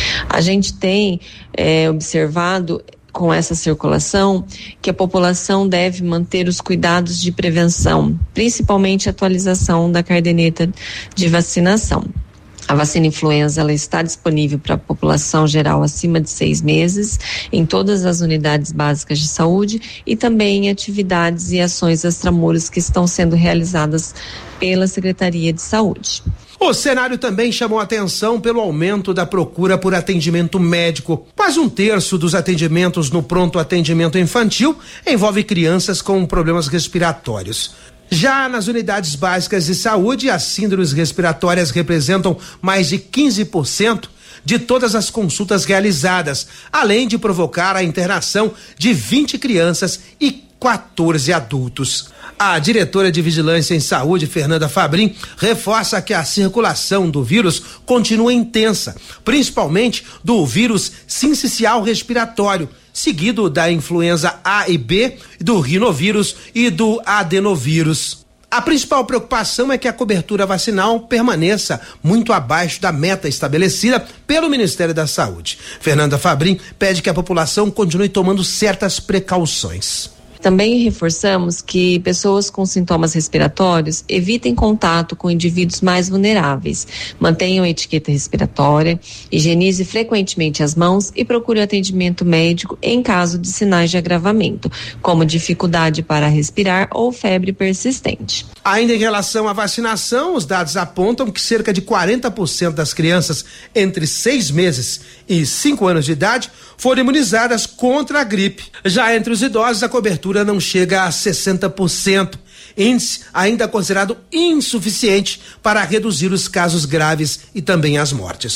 A gente tem é, observado com essa circulação que a população deve manter os cuidados de prevenção, principalmente a atualização da caderneta de vacinação. A vacina influenza ela está disponível para a população geral acima de seis meses em todas as unidades básicas de saúde e também em atividades e ações extramuros que estão sendo realizadas pela Secretaria de Saúde. O cenário também chamou atenção pelo aumento da procura por atendimento médico. Quase um terço dos atendimentos no pronto atendimento infantil envolve crianças com problemas respiratórios. Já nas unidades básicas de saúde, as síndromes respiratórias representam mais de quinze por cento de todas as consultas realizadas, além de provocar a internação de vinte crianças e quatorze adultos. A diretora de Vigilância em Saúde, Fernanda Fabrim, reforça que a circulação do vírus continua intensa, principalmente do vírus sincicial respiratório, seguido da influenza A e B, do rinovírus e do adenovírus. A principal preocupação é que a cobertura vacinal permaneça muito abaixo da meta estabelecida pelo Ministério da Saúde. Fernanda Fabrim pede que a população continue tomando certas precauções. Também reforçamos que pessoas com sintomas respiratórios evitem contato com indivíduos mais vulneráveis, mantenham a etiqueta respiratória, higienize frequentemente as mãos e procure atendimento médico em caso de sinais de agravamento, como dificuldade para respirar ou febre persistente. Ainda em relação à vacinação, os dados apontam que cerca de quarenta por cento das crianças entre seis meses e cinco anos de idade foram imunizadas contra a gripe. Já entre os idosos, a cobertura não chega a sessenta por cento, índice ainda considerado insuficiente para reduzir os casos graves e também as mortes.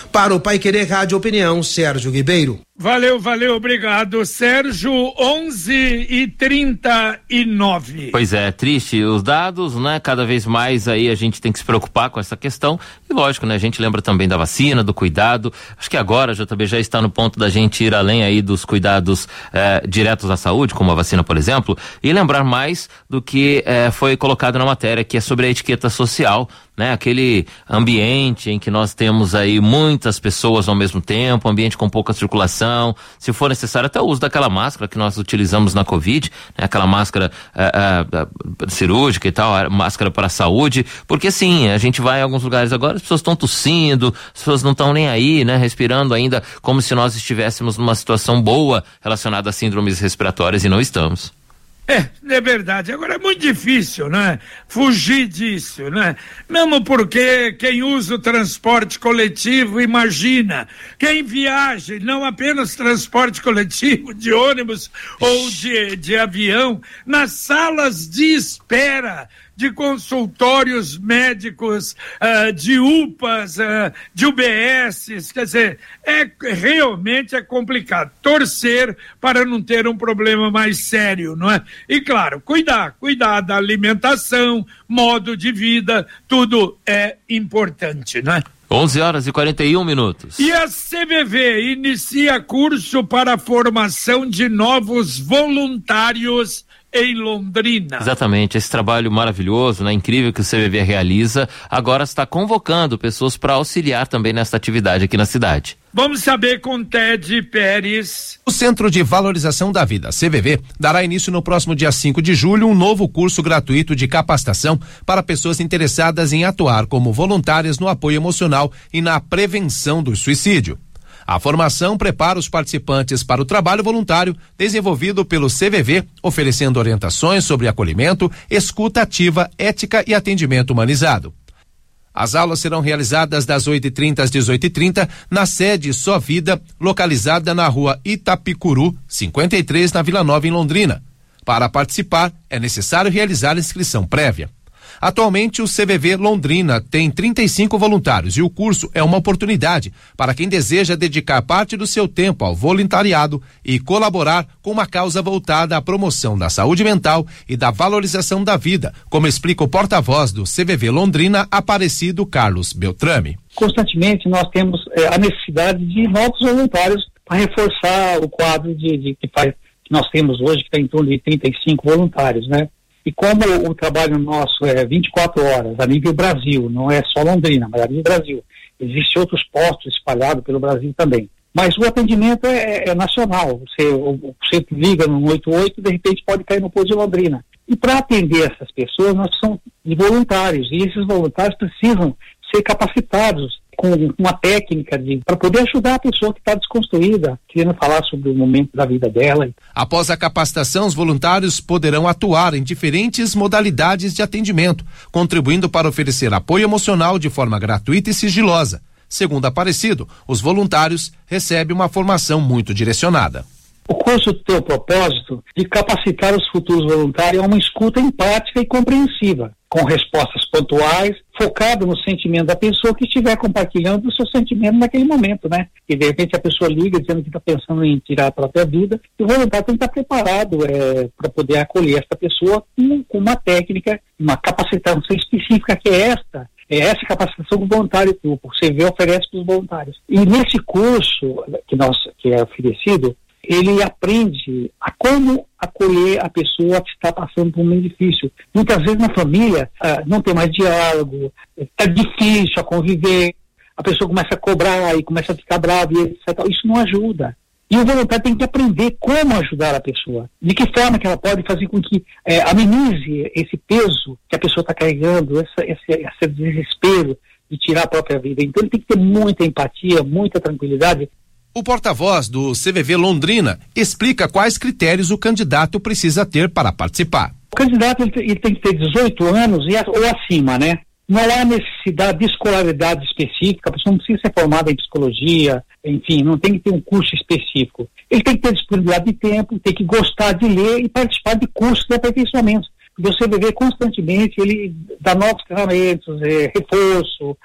Para o Pai Querer Rádio Opinião, Sérgio Ribeiro. Valeu, valeu, obrigado, Sérgio. onze e trinta e nove. Pois é, triste os dados, né? Cada vez mais aí a gente tem que se preocupar com essa questão e lógico, né? A gente lembra também da vacina, do cuidado. Acho que agora já também já está no ponto da gente ir além aí dos cuidados eh, diretos à saúde, como a vacina, por exemplo, e lembrar mais do que eh, foi colocado na matéria, que é sobre a etiqueta social, né? Aquele ambiente em que nós temos aí muitas pessoas ao mesmo tempo, ambiente com pouca circulação, se for necessário até o uso daquela máscara que nós utilizamos na Covid, né? Aquela máscara uh, uh, cirúrgica e tal, máscara para a saúde, porque sim, a gente vai em alguns lugares agora, as pessoas estão tossindo, as pessoas não estão nem aí, né? Respirando ainda como se nós estivéssemos numa situação boa relacionada a síndromes respiratórias e não estamos. É, é verdade. Agora é muito difícil, né? Fugir disso, né? Mesmo porque quem usa o transporte coletivo, imagina, quem viaja, não apenas transporte coletivo, de ônibus ou de, de avião, nas salas de espera de consultórios médicos, uh, de U P As, uh, de U B S, quer dizer, é, realmente é complicado. Torcer para não ter um problema mais sério, não é? E claro, cuidar, cuidar da alimentação, modo de vida, tudo é importante, não é? onze horas e quarenta e um minutos. E a C V V inicia curso para a formação de novos voluntários em Londrina. Exatamente, esse trabalho maravilhoso, né, incrível que o C V V realiza, agora está convocando pessoas para auxiliar também nesta atividade aqui na cidade. Vamos saber com Ted Pérez. O Centro de Valorização da Vida, C V V, dará início no próximo dia cinco de julho um novo curso gratuito de capacitação para pessoas interessadas em atuar como voluntárias no apoio emocional e na prevenção do suicídio. A formação prepara os participantes para o trabalho voluntário desenvolvido pelo C V V, oferecendo orientações sobre acolhimento, escuta ativa, ética e atendimento humanizado. As aulas serão realizadas das oito e trinta às dezoito e trinta na sede Só Vida, localizada na rua Itapicuru, cinquenta e três, na Vila Nova, em Londrina. Para participar, é necessário realizar inscrição prévia. Atualmente, o C V V Londrina tem trinta e cinco voluntários e o curso é uma oportunidade para quem deseja dedicar parte do seu tempo ao voluntariado e colaborar com uma causa voltada à promoção da saúde mental e da valorização da vida, como explica o porta-voz do C V V Londrina, Aparecido Carlos Beltrame. Constantemente nós temos eh, a necessidade de novos voluntários para reforçar o quadro de, de que, faz, que nós temos hoje, que está em torno de trinta e cinco voluntários, né? E como o trabalho nosso é vinte e quatro horas, a nível Brasil, não é só Londrina, mas a nível Brasil, existem outros postos espalhados pelo Brasil também. Mas o atendimento é, é nacional, você, você liga no oito oito, de repente pode cair no posto de Londrina. E para atender essas pessoas, nós somos de voluntários, e esses voluntários precisam ser capacitados com uma técnica para poder ajudar a pessoa que está desconstruída, querendo falar sobre o momento da vida dela. Após a capacitação, os voluntários poderão atuar em diferentes modalidades de atendimento, contribuindo para oferecer apoio emocional de forma gratuita e sigilosa. Segundo Aparecido, os voluntários recebem uma formação muito direcionada. O curso tem o propósito de capacitar os futuros voluntários a uma escuta empática e compreensiva, com respostas pontuais, focado no sentimento da pessoa que estiver compartilhando o seu sentimento naquele momento, né? E de repente a pessoa liga dizendo que está pensando em tirar a própria vida, e o voluntário tem que estar preparado é, para poder acolher essa pessoa com, com uma técnica, uma capacitação específica, que é esta. É essa capacitação que o voluntário, que o C V V oferece para os voluntários. E nesse curso que, nós, que é oferecido, ele aprende a como acolher a pessoa que está passando por um momento difícil. Muitas vezes na família ah, não tem mais diálogo, está difícil a conviver, a pessoa começa a cobrar e começa a ficar brava e etcétera. Isso não ajuda. E o voluntário tem que aprender como ajudar a pessoa, de que forma que ela pode fazer com que eh, amenize esse peso que a pessoa está carregando, essa, esse, esse desespero de tirar a própria vida. Então ele tem que ter muita empatia, muita tranquilidade. O porta-voz do C V V Londrina explica quais critérios o candidato precisa ter para participar. O candidato ele, ele tem que ter dezoito anos e, ou acima, né? Não há necessidade de escolaridade específica, a pessoa não precisa ser formada em psicologia, enfim, não tem que ter um curso específico. Ele tem que ter disponibilidade de tempo, tem que gostar de ler e participar de cursos de aperfeiçoamento. Porque o C V V constantemente, ele dá novos treinamentos, é, reforço,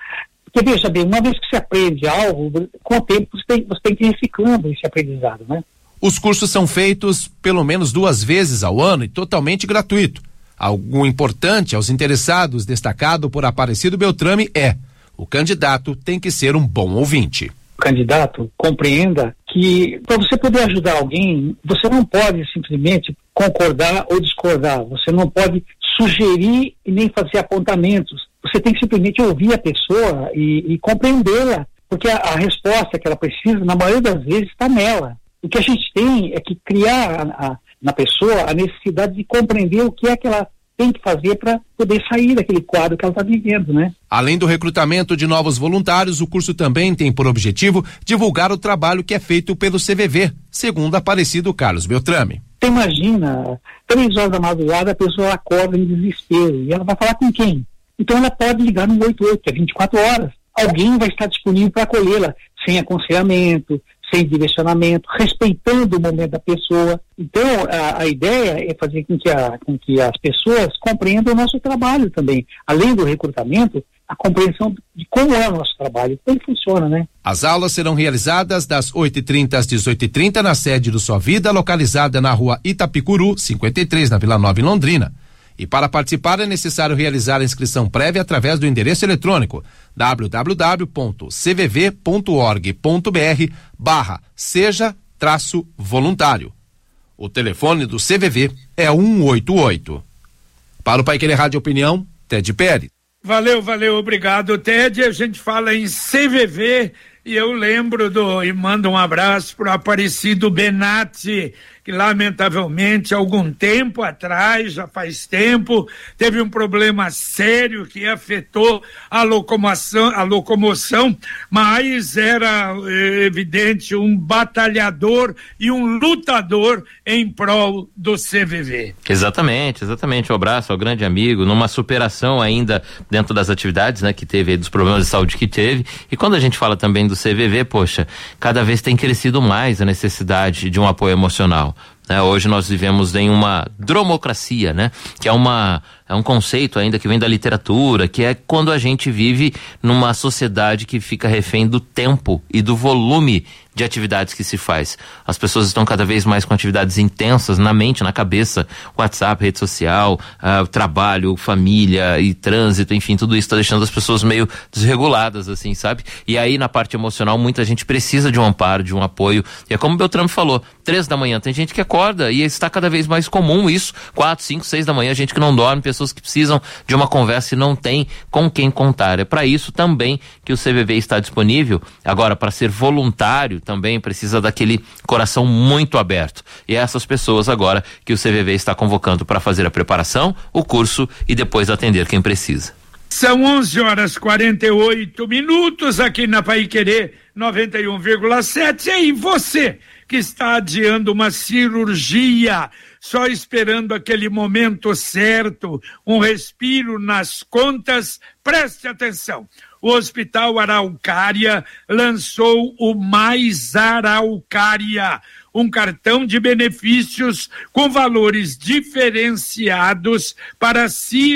Porque, veja bem, uma vez que você aprende algo, com o tempo você tem, você tem que ir reciclando esse aprendizado, né? Os cursos são feitos pelo menos duas vezes ao ano e totalmente gratuito. Algo importante aos interessados, destacado por Aparecido Beltrame, é: o candidato tem que ser um bom ouvinte. O candidato compreenda que para você poder ajudar alguém, você não pode simplesmente concordar ou discordar, você não pode sugerir e nem fazer apontamentos, você tem que simplesmente ouvir a pessoa e, e compreendê-la, porque a, a resposta que ela precisa, na maioria das vezes, está nela. O que a gente tem é que criar a, a, na pessoa a necessidade de compreender o que é que ela tem que fazer para poder sair daquele quadro que ela está vivendo, né? Além do recrutamento de novos voluntários, o curso também tem por objetivo divulgar o trabalho que é feito pelo C V V, segundo Aparecido Carlos Beltrame. Você imagina, três horas da madrugada a pessoa acorda em desespero e ela vai falar com quem? Então ela pode ligar no oito oito, que é vinte e quatro horas. Alguém vai estar disponível para acolhê-la, sem aconselhamento, sem direcionamento, respeitando o momento da pessoa. Então, a, a ideia é fazer com que, a, com que as pessoas compreendam o nosso trabalho também. Além do recrutamento, a compreensão de como é o nosso trabalho, como funciona, né? As aulas serão realizadas das oito e trinta às dezoito e trinta na sede do Sua Vida, localizada na rua Itapicuru, cinquenta e três, na Vila Nova, em Londrina. E para participar é necessário realizar a inscrição prévia através do endereço eletrônico w w w ponto c v v ponto org ponto b r barra seja traço voluntário. O telefone do C V V é um oito oito. Para o Paiquerê Rádio Opinião, Ted Pérez. Valeu, valeu, obrigado, Ted. A gente fala em C V V e eu lembro do, e mando um abraço pro Aparecido Benatti, que lamentavelmente algum tempo atrás, já faz tempo, teve um problema sério que afetou a locomoção, a locomoção, mas era é, evidente um batalhador e um lutador em prol do C V V. Exatamente, exatamente. Um abraço ao grande amigo, numa superação ainda dentro das atividades, né, que teve, dos problemas de saúde que teve. E quando a gente fala também do C V V, poxa, cada vez tem crescido mais a necessidade de um apoio emocional. Né? Hoje nós vivemos em uma dromocracia, né? Que é uma é um conceito ainda que vem da literatura, que é quando a gente vive numa sociedade que fica refém do tempo e do volume de atividades que se faz. As pessoas estão cada vez mais com atividades intensas na mente, na cabeça, WhatsApp, rede social, uh, trabalho, família e trânsito, enfim, tudo isso está deixando as pessoas meio desreguladas, assim, sabe? E aí na parte emocional muita gente precisa de um amparo, de um apoio, e é como o Beltrame falou, três da manhã tem gente que acorda e está cada vez mais comum isso, quatro, cinco, seis da manhã, gente que não dorme, pessoas que precisam de uma conversa e não tem com quem contar. É para isso também que o C V V está disponível. Agora, para ser voluntário também precisa daquele coração muito aberto. E é essas pessoas agora que o C V V está convocando para fazer a preparação, o curso e depois atender quem precisa. São onze horas e quarenta e oito minutos aqui na Paiquerê noventa e um vírgula sete. E você que está adiando uma cirurgia, só esperando aquele momento certo, um respiro nas contas, preste atenção. O Hospital Araucária lançou o Mais Araucária, um cartão de benefícios com valores diferenciados para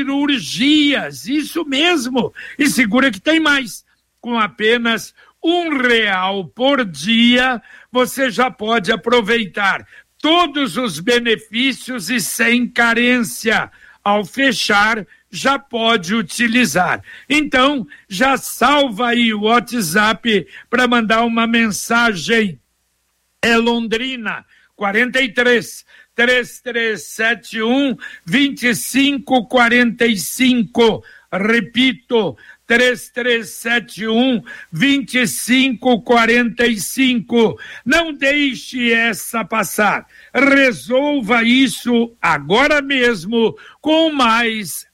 cirurgias. Isso mesmo. E segura que tem mais. Com apenas um real por dia, você já pode aproveitar todos os benefícios e sem carência. Ao fechar, já pode utilizar. Então, já salva aí o WhatsApp para mandar uma mensagem. É Londrina, quarenta e três, três três sete um, dois cinco quatro cinco. Repito, três três sete um, dois cinco quatro cinco. Não deixe essa passar. Resolva isso agora mesmo com Mais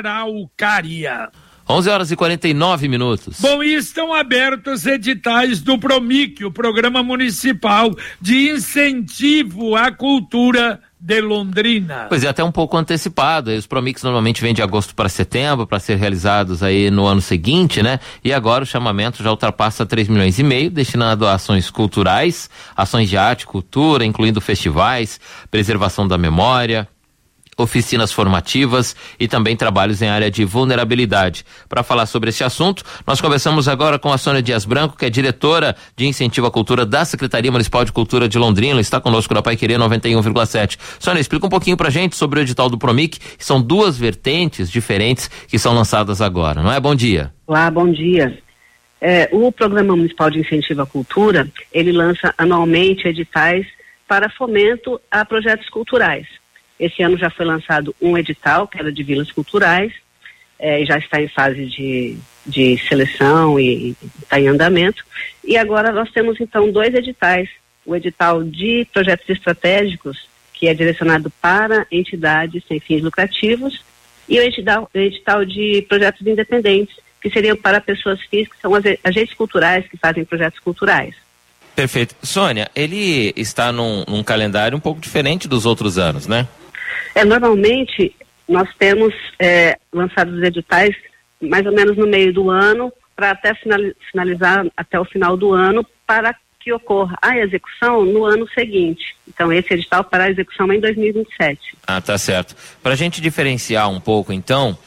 Araucária. onze horas e quarenta e nove minutos. Bom, e estão abertos editais do PROMIC, o Programa Municipal de Incentivo à Cultura de Londrina. Pois é, até um pouco antecipado. Os Promix normalmente vêm de agosto para setembro para ser realizados aí no ano seguinte, né? E agora o chamamento já ultrapassa três milhões e meio, destinado a ações culturais, ações de arte, cultura, incluindo festivais, preservação da memória, oficinas formativas e também trabalhos em área de vulnerabilidade. Para falar sobre esse assunto, nós conversamos agora com a Sônia Dias Branco, que é diretora de Incentivo à Cultura da Secretaria Municipal de Cultura de Londrina, está conosco na Paiquerê noventa e um vírgula sete. Sônia, explica um pouquinho pra gente sobre o edital do Promic, que são duas vertentes diferentes que são lançadas agora, não é? Bom dia. Olá, bom dia. É, o Programa Municipal de Incentivo à Cultura, ele lança anualmente editais para fomento a projetos culturais. Esse ano já foi lançado um edital, que era de vilas culturais, eh, já está em fase de, de seleção e está em andamento. E agora nós temos então dois editais. O edital de projetos estratégicos, que é direcionado para entidades sem fins lucrativos, e o edital, o edital de projetos independentes, que seriam para pessoas físicas, que são as agentes culturais que fazem projetos culturais. Perfeito. Sônia, ele está num, num calendário um pouco diferente dos outros anos, né? É, normalmente, nós temos é, lançado os editais mais ou menos no meio do ano, para até finalizar até o final do ano, para que ocorra a execução no ano seguinte. Então, esse edital para a execução é em dois mil e vinte e sete. Ah, tá certo. Para a gente diferenciar um pouco, então,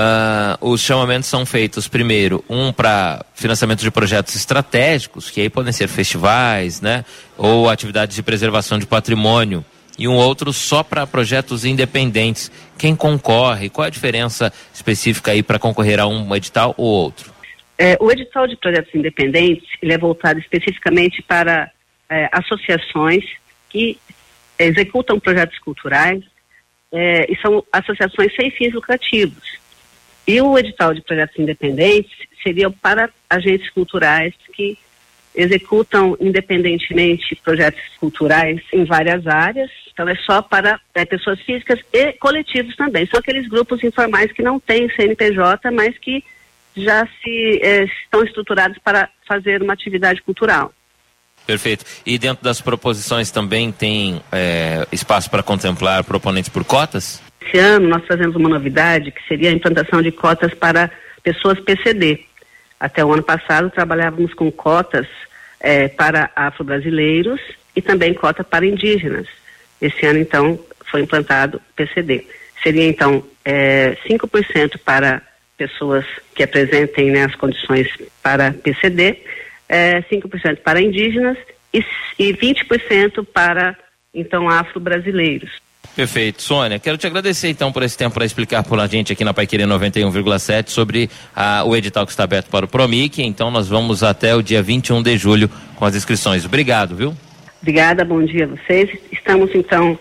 uh, os chamamentos são feitos, primeiro, um para financiamento de projetos estratégicos, que aí podem ser festivais, né, ou atividades de preservação de patrimônio, e um outro só para projetos independentes. Quem concorre? Qual a diferença específica aí para concorrer a um edital ou outro? É, o edital de projetos independentes, ele é voltado especificamente para é, associações que executam projetos culturais é, e são associações sem fins lucrativos. E o edital de projetos independentes seria para agentes culturais que executam independentemente projetos culturais em várias áreas. Então é só para é, pessoas físicas e coletivos também. São aqueles grupos informais que não têm C N P J, mas que já se é, estão estruturados para fazer uma atividade cultural. Perfeito. E dentro das proposições também tem é, espaço para contemplar proponentes por cotas? Esse ano nós fazemos uma novidade, que seria a implantação de cotas para pessoas P C D. Até o ano passado trabalhávamos com cotas é, para afro-brasileiros e também cota para indígenas. Esse ano, então, foi implantado P C D. Seria, então, é, cinco por cento para pessoas que apresentem, né, as condições para P C D, é, cinco por cento para indígenas e, e vinte por cento para, então, afro-brasileiros. Perfeito. Sônia, quero te agradecer então por esse tempo para explicar por a gente aqui na Paiquerê noventa e um vírgula sete sobre ah, o edital que está aberto para o Promic. Então nós vamos até o dia vinte e um de julho com as inscrições. Obrigado, viu? Obrigada, bom dia a vocês. Estamos então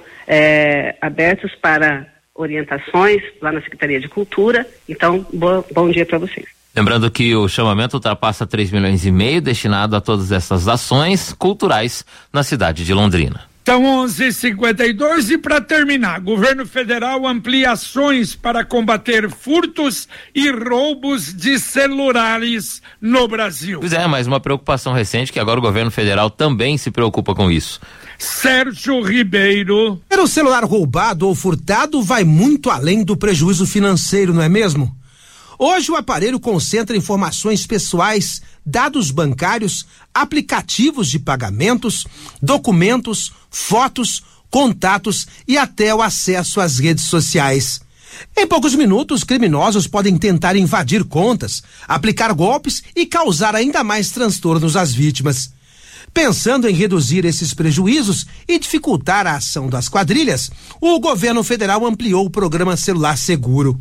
é, abertos para orientações lá na Secretaria de Cultura. Então, bo, bom dia para vocês. Lembrando que o chamamento ultrapassa três milhões e meio destinado a todas essas ações culturais na cidade de Londrina. São onze e cinquenta e dois e para terminar, governo federal amplia ações para combater furtos e roubos de celulares no Brasil. Pois é, mas uma preocupação recente que agora o governo federal também se preocupa com isso. Sérgio Ribeiro. Ter o celular roubado ou furtado vai muito além do prejuízo financeiro, não é mesmo? Hoje o aparelho concentra informações pessoais, dados bancários, aplicativos de pagamentos, documentos, fotos, contatos e até o acesso às redes sociais. Em poucos minutos, criminosos podem tentar invadir contas, aplicar golpes e causar ainda mais transtornos às vítimas. Pensando em reduzir esses prejuízos e dificultar a ação das quadrilhas, o governo federal ampliou o programa Celular Seguro.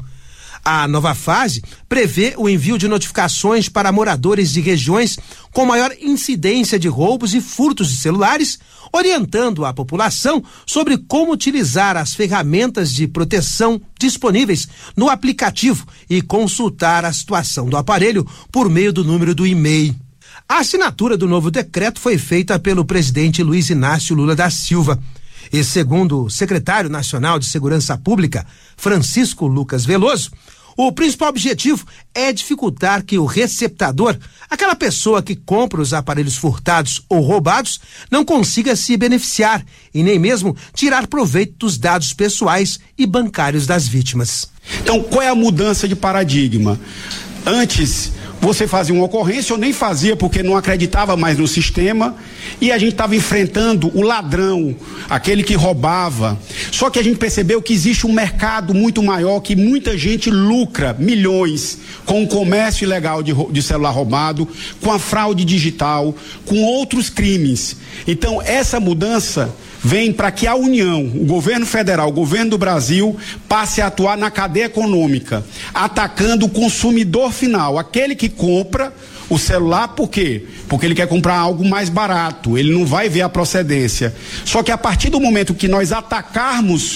A nova fase prevê o envio de notificações para moradores de regiões com maior incidência de roubos e furtos de celulares, orientando a população sobre como utilizar as ferramentas de proteção disponíveis no aplicativo e consultar a situação do aparelho por meio do número do e-mail. A assinatura do novo decreto foi feita pelo presidente Luiz Inácio Lula da Silva. E segundo o secretário nacional de Segurança Pública, Francisco Lucas Veloso, o principal objetivo é dificultar que o receptador, aquela pessoa que compra os aparelhos furtados ou roubados, não consiga se beneficiar e nem mesmo tirar proveito dos dados pessoais e bancários das vítimas. Então, qual é a mudança de paradigma? Antes, você fazia uma ocorrência ou nem fazia porque não acreditava mais no sistema, e a gente estava enfrentando o ladrão, aquele que roubava. Só que a gente percebeu que existe um mercado muito maior, que muita gente lucra milhões com o comércio ilegal de, de celular roubado, com a fraude digital, com outros crimes. Então essa mudança vem para que a União, o governo federal, o governo do Brasil, passe a atuar na cadeia econômica, atacando o consumidor final, aquele que compra o celular. Por quê? Porque ele quer comprar algo mais barato, ele não vai ver a procedência. Só que a partir do momento que nós atacarmos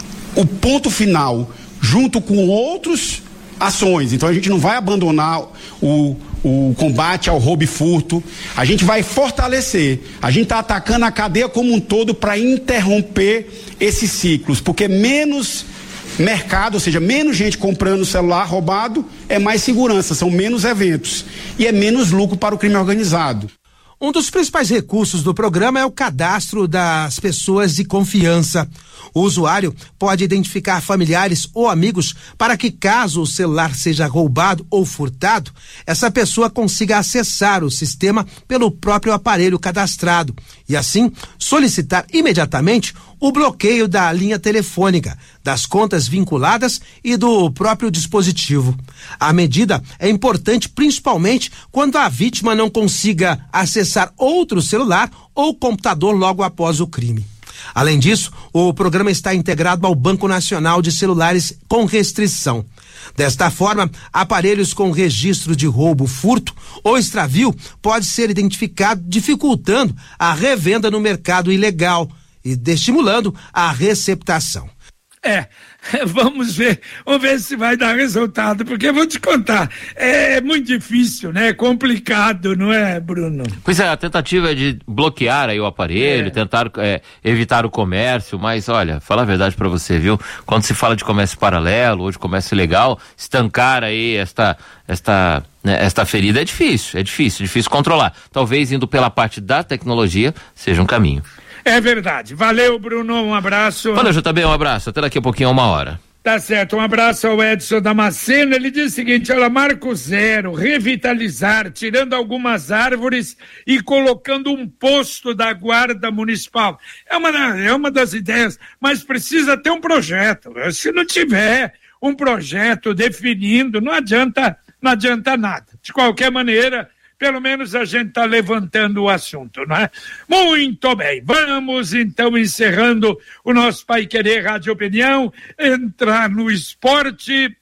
o ponto final, junto com outros ações, então a gente não vai abandonar o o combate ao roubo e furto, a gente vai fortalecer, a gente está atacando a cadeia como um todo para interromper esses ciclos, porque menos mercado, ou seja, menos gente comprando celular roubado, é mais segurança, são menos eventos e é menos lucro para o crime organizado. Um dos principais recursos do programa é o cadastro das pessoas de confiança. O usuário pode identificar familiares ou amigos para que, caso o celular seja roubado ou furtado, essa pessoa consiga acessar o sistema pelo próprio aparelho cadastrado e, assim, solicitar imediatamente o bloqueio da linha telefônica, das contas vinculadas e do próprio dispositivo. A medida é importante principalmente quando a vítima não consiga acessar outro celular ou computador logo após o crime. Além disso, o programa está integrado ao Banco Nacional de Celulares com restrição. Desta forma, aparelhos com registro de roubo, furto ou extravio pode ser identificado, dificultando a revenda no mercado ilegal e estimulando a receptação. É, vamos ver, vamos ver se vai dar resultado, porque eu vou te contar, é muito difícil, né? É complicado, não é, Bruno? Pois é, a tentativa é de bloquear aí o aparelho, é. tentar é, evitar o comércio, mas olha, falar a verdade pra você, viu? Quando se fala de comércio paralelo ou de comércio ilegal, estancar aí esta, esta, né, esta ferida é difícil, é difícil, difícil controlar. Talvez indo pela parte da tecnologia seja um caminho. É verdade. Valeu, Bruno. Um abraço. Valeu, J B. Um abraço. Até daqui a pouquinho, uma hora. Tá certo. Um abraço ao Edson Damasceno. Ele diz o seguinte: olha, Marco Zero, revitalizar, tirando algumas árvores e colocando um posto da Guarda Municipal. É uma, é uma das ideias, mas precisa ter um projeto. Se não tiver um projeto definindo, não adianta, não adianta nada. De qualquer maneira, pelo menos a gente está levantando o assunto, não é? Muito bem, vamos então encerrando o nosso Pai Querer Rádio Opinião, entrar no esporte.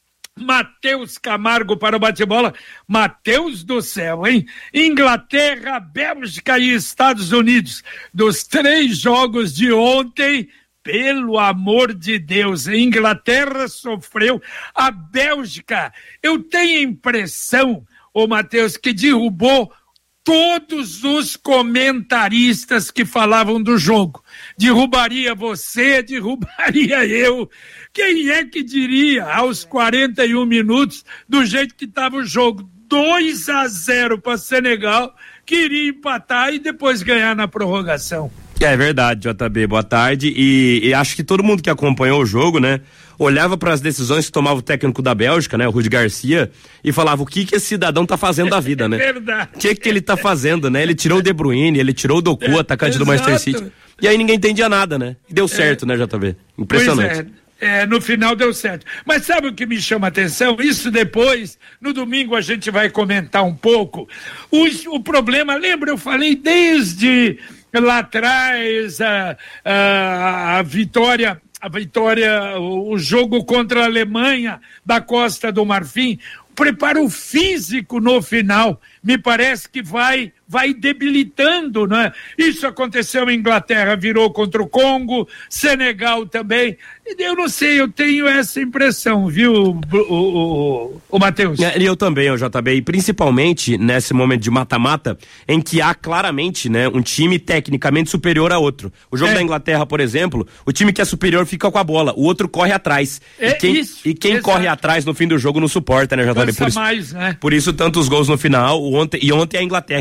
Matheus Camargo para o bate-bola. Matheus do céu, hein? Inglaterra, Bélgica e Estados Unidos. Dos três jogos de ontem, pelo amor de Deus, a Inglaterra sofreu, a Bélgica, eu tenho a impressão, ô Matheus, que derrubou todos os comentaristas que falavam do jogo. Derrubaria você, derrubaria eu. Quem é que diria, aos quarenta e um minutos, do jeito que estava o jogo, dois a zero para Senegal, que iria empatar e depois ganhar na prorrogação? É verdade, J B, boa tarde, e, e acho que todo mundo que acompanhou o jogo, né, olhava para as decisões que tomava o técnico da Bélgica, né, o Rudi Garcia, e falava o que que esse cidadão tá fazendo da vida, né? É verdade. O que que ele tá fazendo, né? Ele tirou o De Bruyne, ele tirou o Doku, é, atacante do Manchester City, e aí ninguém entendia nada, né? E deu certo, é. né, J B? Impressionante. Pois é. É, no final deu certo. Mas sabe o que me chama a atenção? Isso depois, no domingo a gente vai comentar um pouco. O, o problema, lembra, eu falei desde lá atrás, a, a, a vitória, a vitória, o, o jogo contra a Alemanha da Costa do Marfim, o preparo físico no final, me parece que vai, vai debilitando, né? Isso aconteceu em Inglaterra, virou contra o Congo, Senegal também. Eu não sei, eu tenho essa impressão, viu, o, o, o, o Matheus? É, e eu também, o J B, e principalmente nesse momento de mata-mata, em que há claramente, né, um time tecnicamente superior a outro. O jogo é. da Inglaterra, por exemplo, o time que é superior fica com a bola, o outro corre atrás. É e quem, isso, e quem corre atrás no fim do jogo não suporta, né, J B? Por isso, mais, né? por isso tantos gols no final, ontem, e ontem a Inglaterra resolveu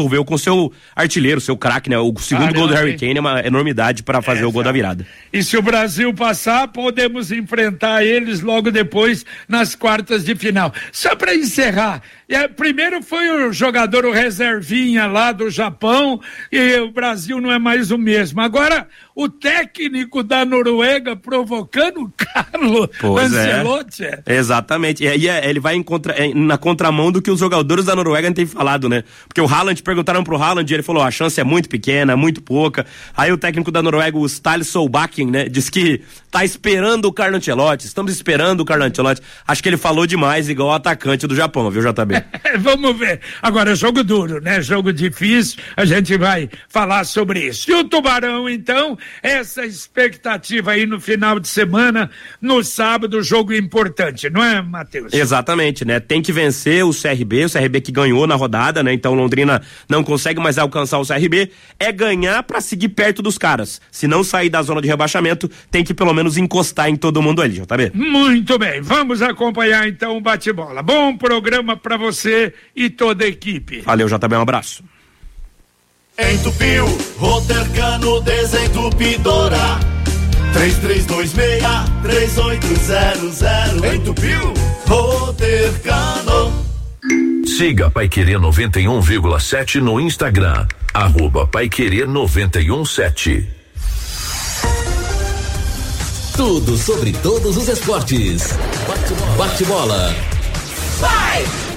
devolveu com seu artilheiro, seu craque, né? O segundo ah, gol do Harry Kane é uma enormidade para fazer é, o gol da virada. E se o Brasil passar, podemos enfrentar eles logo depois nas quartas de final. Só para encerrar, é, primeiro foi o jogador, o reservinha lá do Japão, e o Brasil não é mais o mesmo. Agora, o técnico da Noruega provocando o Carlo pois Ancelotti. É. Exatamente. E aí ele vai em contra, na contramão do que os jogadores da Noruega têm falado, né? Porque o Haaland, perguntaram pro Haaland e ele falou, a chance é muito pequena, muito pouca. Aí o técnico da Noruega, o Ståle Solbakken, né? Diz que tá esperando o Carlo Ancelotti, estamos esperando o Carlo Ancelotti. Acho que ele falou demais, igual o atacante do Japão, viu, J B? Vamos ver. Agora, jogo duro, né? Jogo difícil, a gente vai falar sobre isso. E o Tubarão, então, essa expectativa aí no final de semana, no sábado, jogo importante, não é, Matheus? Exatamente, né? Tem que vencer o C R B, o C R B que ganhou na rodada, né? Então Londrina não consegue mais alcançar o C R B, é ganhar pra seguir perto dos caras. Se não sair da zona de rebaixamento, tem que pelo menos encostar em todo mundo ali, J B. Muito bem, vamos acompanhar então o bate-bola. Bom programa pra você e toda a equipe. Valeu, J B, um abraço. Entupiu, Rotercano Desentupidora. três três dois seis, três oito zero zero. Entupiu, Rotercano. Siga Paiquerê noventa e um vírgula sete no Instagram. Arroba Paiquerê noventa e um sete. Tudo sobre todos os esportes. Bate-bola. Bate-bola. Vai!